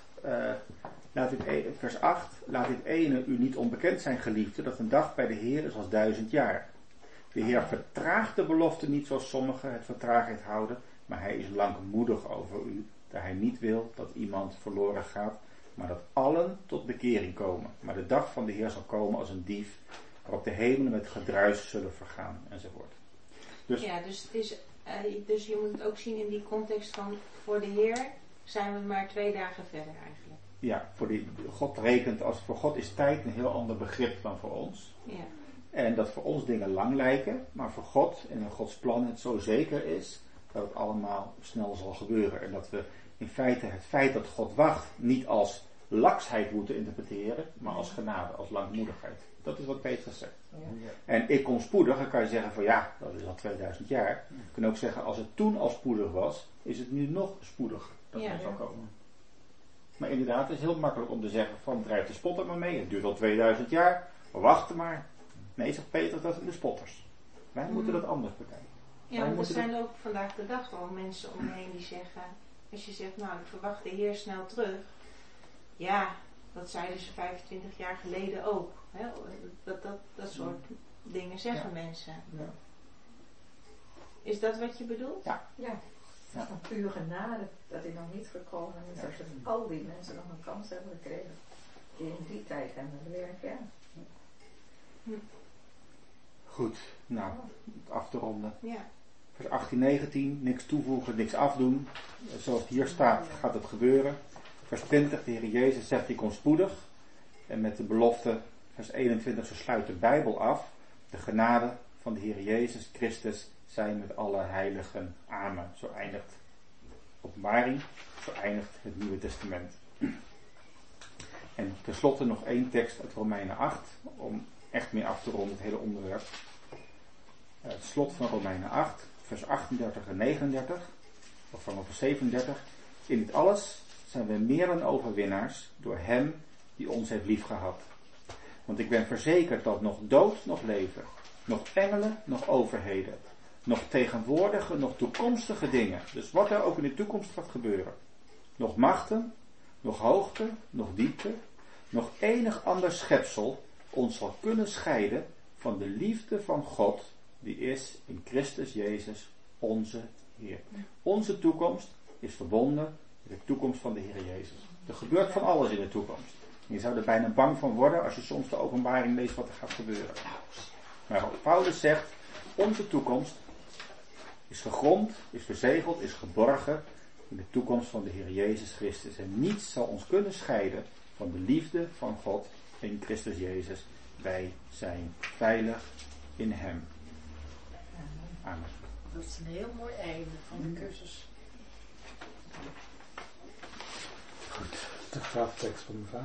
vers 8. Laat dit ene u niet onbekend zijn, geliefde, dat een dag bij de Heer is als 1000 jaar. De Heer vertraagt de belofte niet zoals sommigen het vertraagheid houden, maar hij is langmoedig over u, dat hij niet wil dat iemand verloren gaat, maar dat allen tot bekering komen. Maar de dag van de Heer zal komen als een dief, waarop de hemelen met gedruis zullen vergaan, enzovoort. Dus, ja, dus je moet het ook zien in die context van, voor de Heer zijn we maar 2 dagen verder eigenlijk. Ja, God rekent voor God is tijd een heel ander begrip dan voor ons. Ja. En dat voor ons dingen lang lijken, maar voor God en in Gods plan het zo zeker is dat het allemaal snel zal gebeuren. En dat we in feite het feit dat God wacht niet als laksheid moeten interpreteren, maar als genade, als langmoedigheid. Dat is wat Petrus zegt. Ja. En ik kom spoedig, dan kan je zeggen van ja, dat is al 2000 jaar. Je kan ook zeggen, als het toen al spoedig was, is het nu nog spoediger. Dat Ja. moet wel komen. Maar inderdaad, het is heel makkelijk om te zeggen van drijf de spotter maar mee. Het duurt al 2000 jaar, we wachten maar. Nee, zegt Petrus, dat zijn de spotters. Wij moeten dat anders bekijken. Ja, want er zijn ook vandaag de dag gewoon mensen om me heen die zeggen, als je zegt, nou ik verwacht de Heer snel terug. Ja, dat zeiden ze 25 jaar geleden ook. Hè? Dat soort dingen zeggen mensen. Ja. Is dat wat je bedoelt? Ja. Ja. Een puur genade dat hij nog niet gekomen is. Dat al die mensen nog een kans hebben gekregen. Die in die tijd hebben gewerkt, ja. Goed, nou, af te ronden. Ja. Vers 18, 19, niks toevoegen, niks afdoen. Zoals het hier staat, gaat het gebeuren. Vers 20, de Heer Jezus zegt, die komt spoedig. En met de belofte, vers 21, zo sluit de Bijbel af. De genade van de Heer Jezus Christus zijn met alle heiligen. Amen. Zo eindigt Openbaring, zo eindigt het Nieuwe Testament. En tenslotte nog één tekst uit Romeinen 8, om echt mee af te ronden het hele onderwerp. Het slot van Romeinen 8, vers 38 en 39, of van vers 37. In dit alles zijn we meer dan overwinnaars door hem die ons heeft liefgehad. Want ik ben verzekerd dat nog dood, nog leven, nog engelen, nog overheden, nog tegenwoordige, nog toekomstige dingen, dus wat er ook in de toekomst gaat gebeuren, nog machten, nog hoogte, nog diepte, nog enig ander schepsel ons zal kunnen scheiden van de liefde van God, die is in Christus Jezus onze Heer. Onze toekomst is verbonden met de toekomst van de Heer Jezus. Er gebeurt van alles in de toekomst. Je zou er bijna bang van worden als je soms de Openbaring leest wat er gaat gebeuren. Maar Paulus zegt, onze toekomst is gegrond, is verzegeld, is geborgen in de toekomst van de Heer Jezus Christus. En niets zal ons kunnen scheiden van de liefde van God in Christus Jezus. Wij zijn veilig in Hem. Amen. Dat is een heel mooi einde van de cursus. Goed, de graftekst van de vader.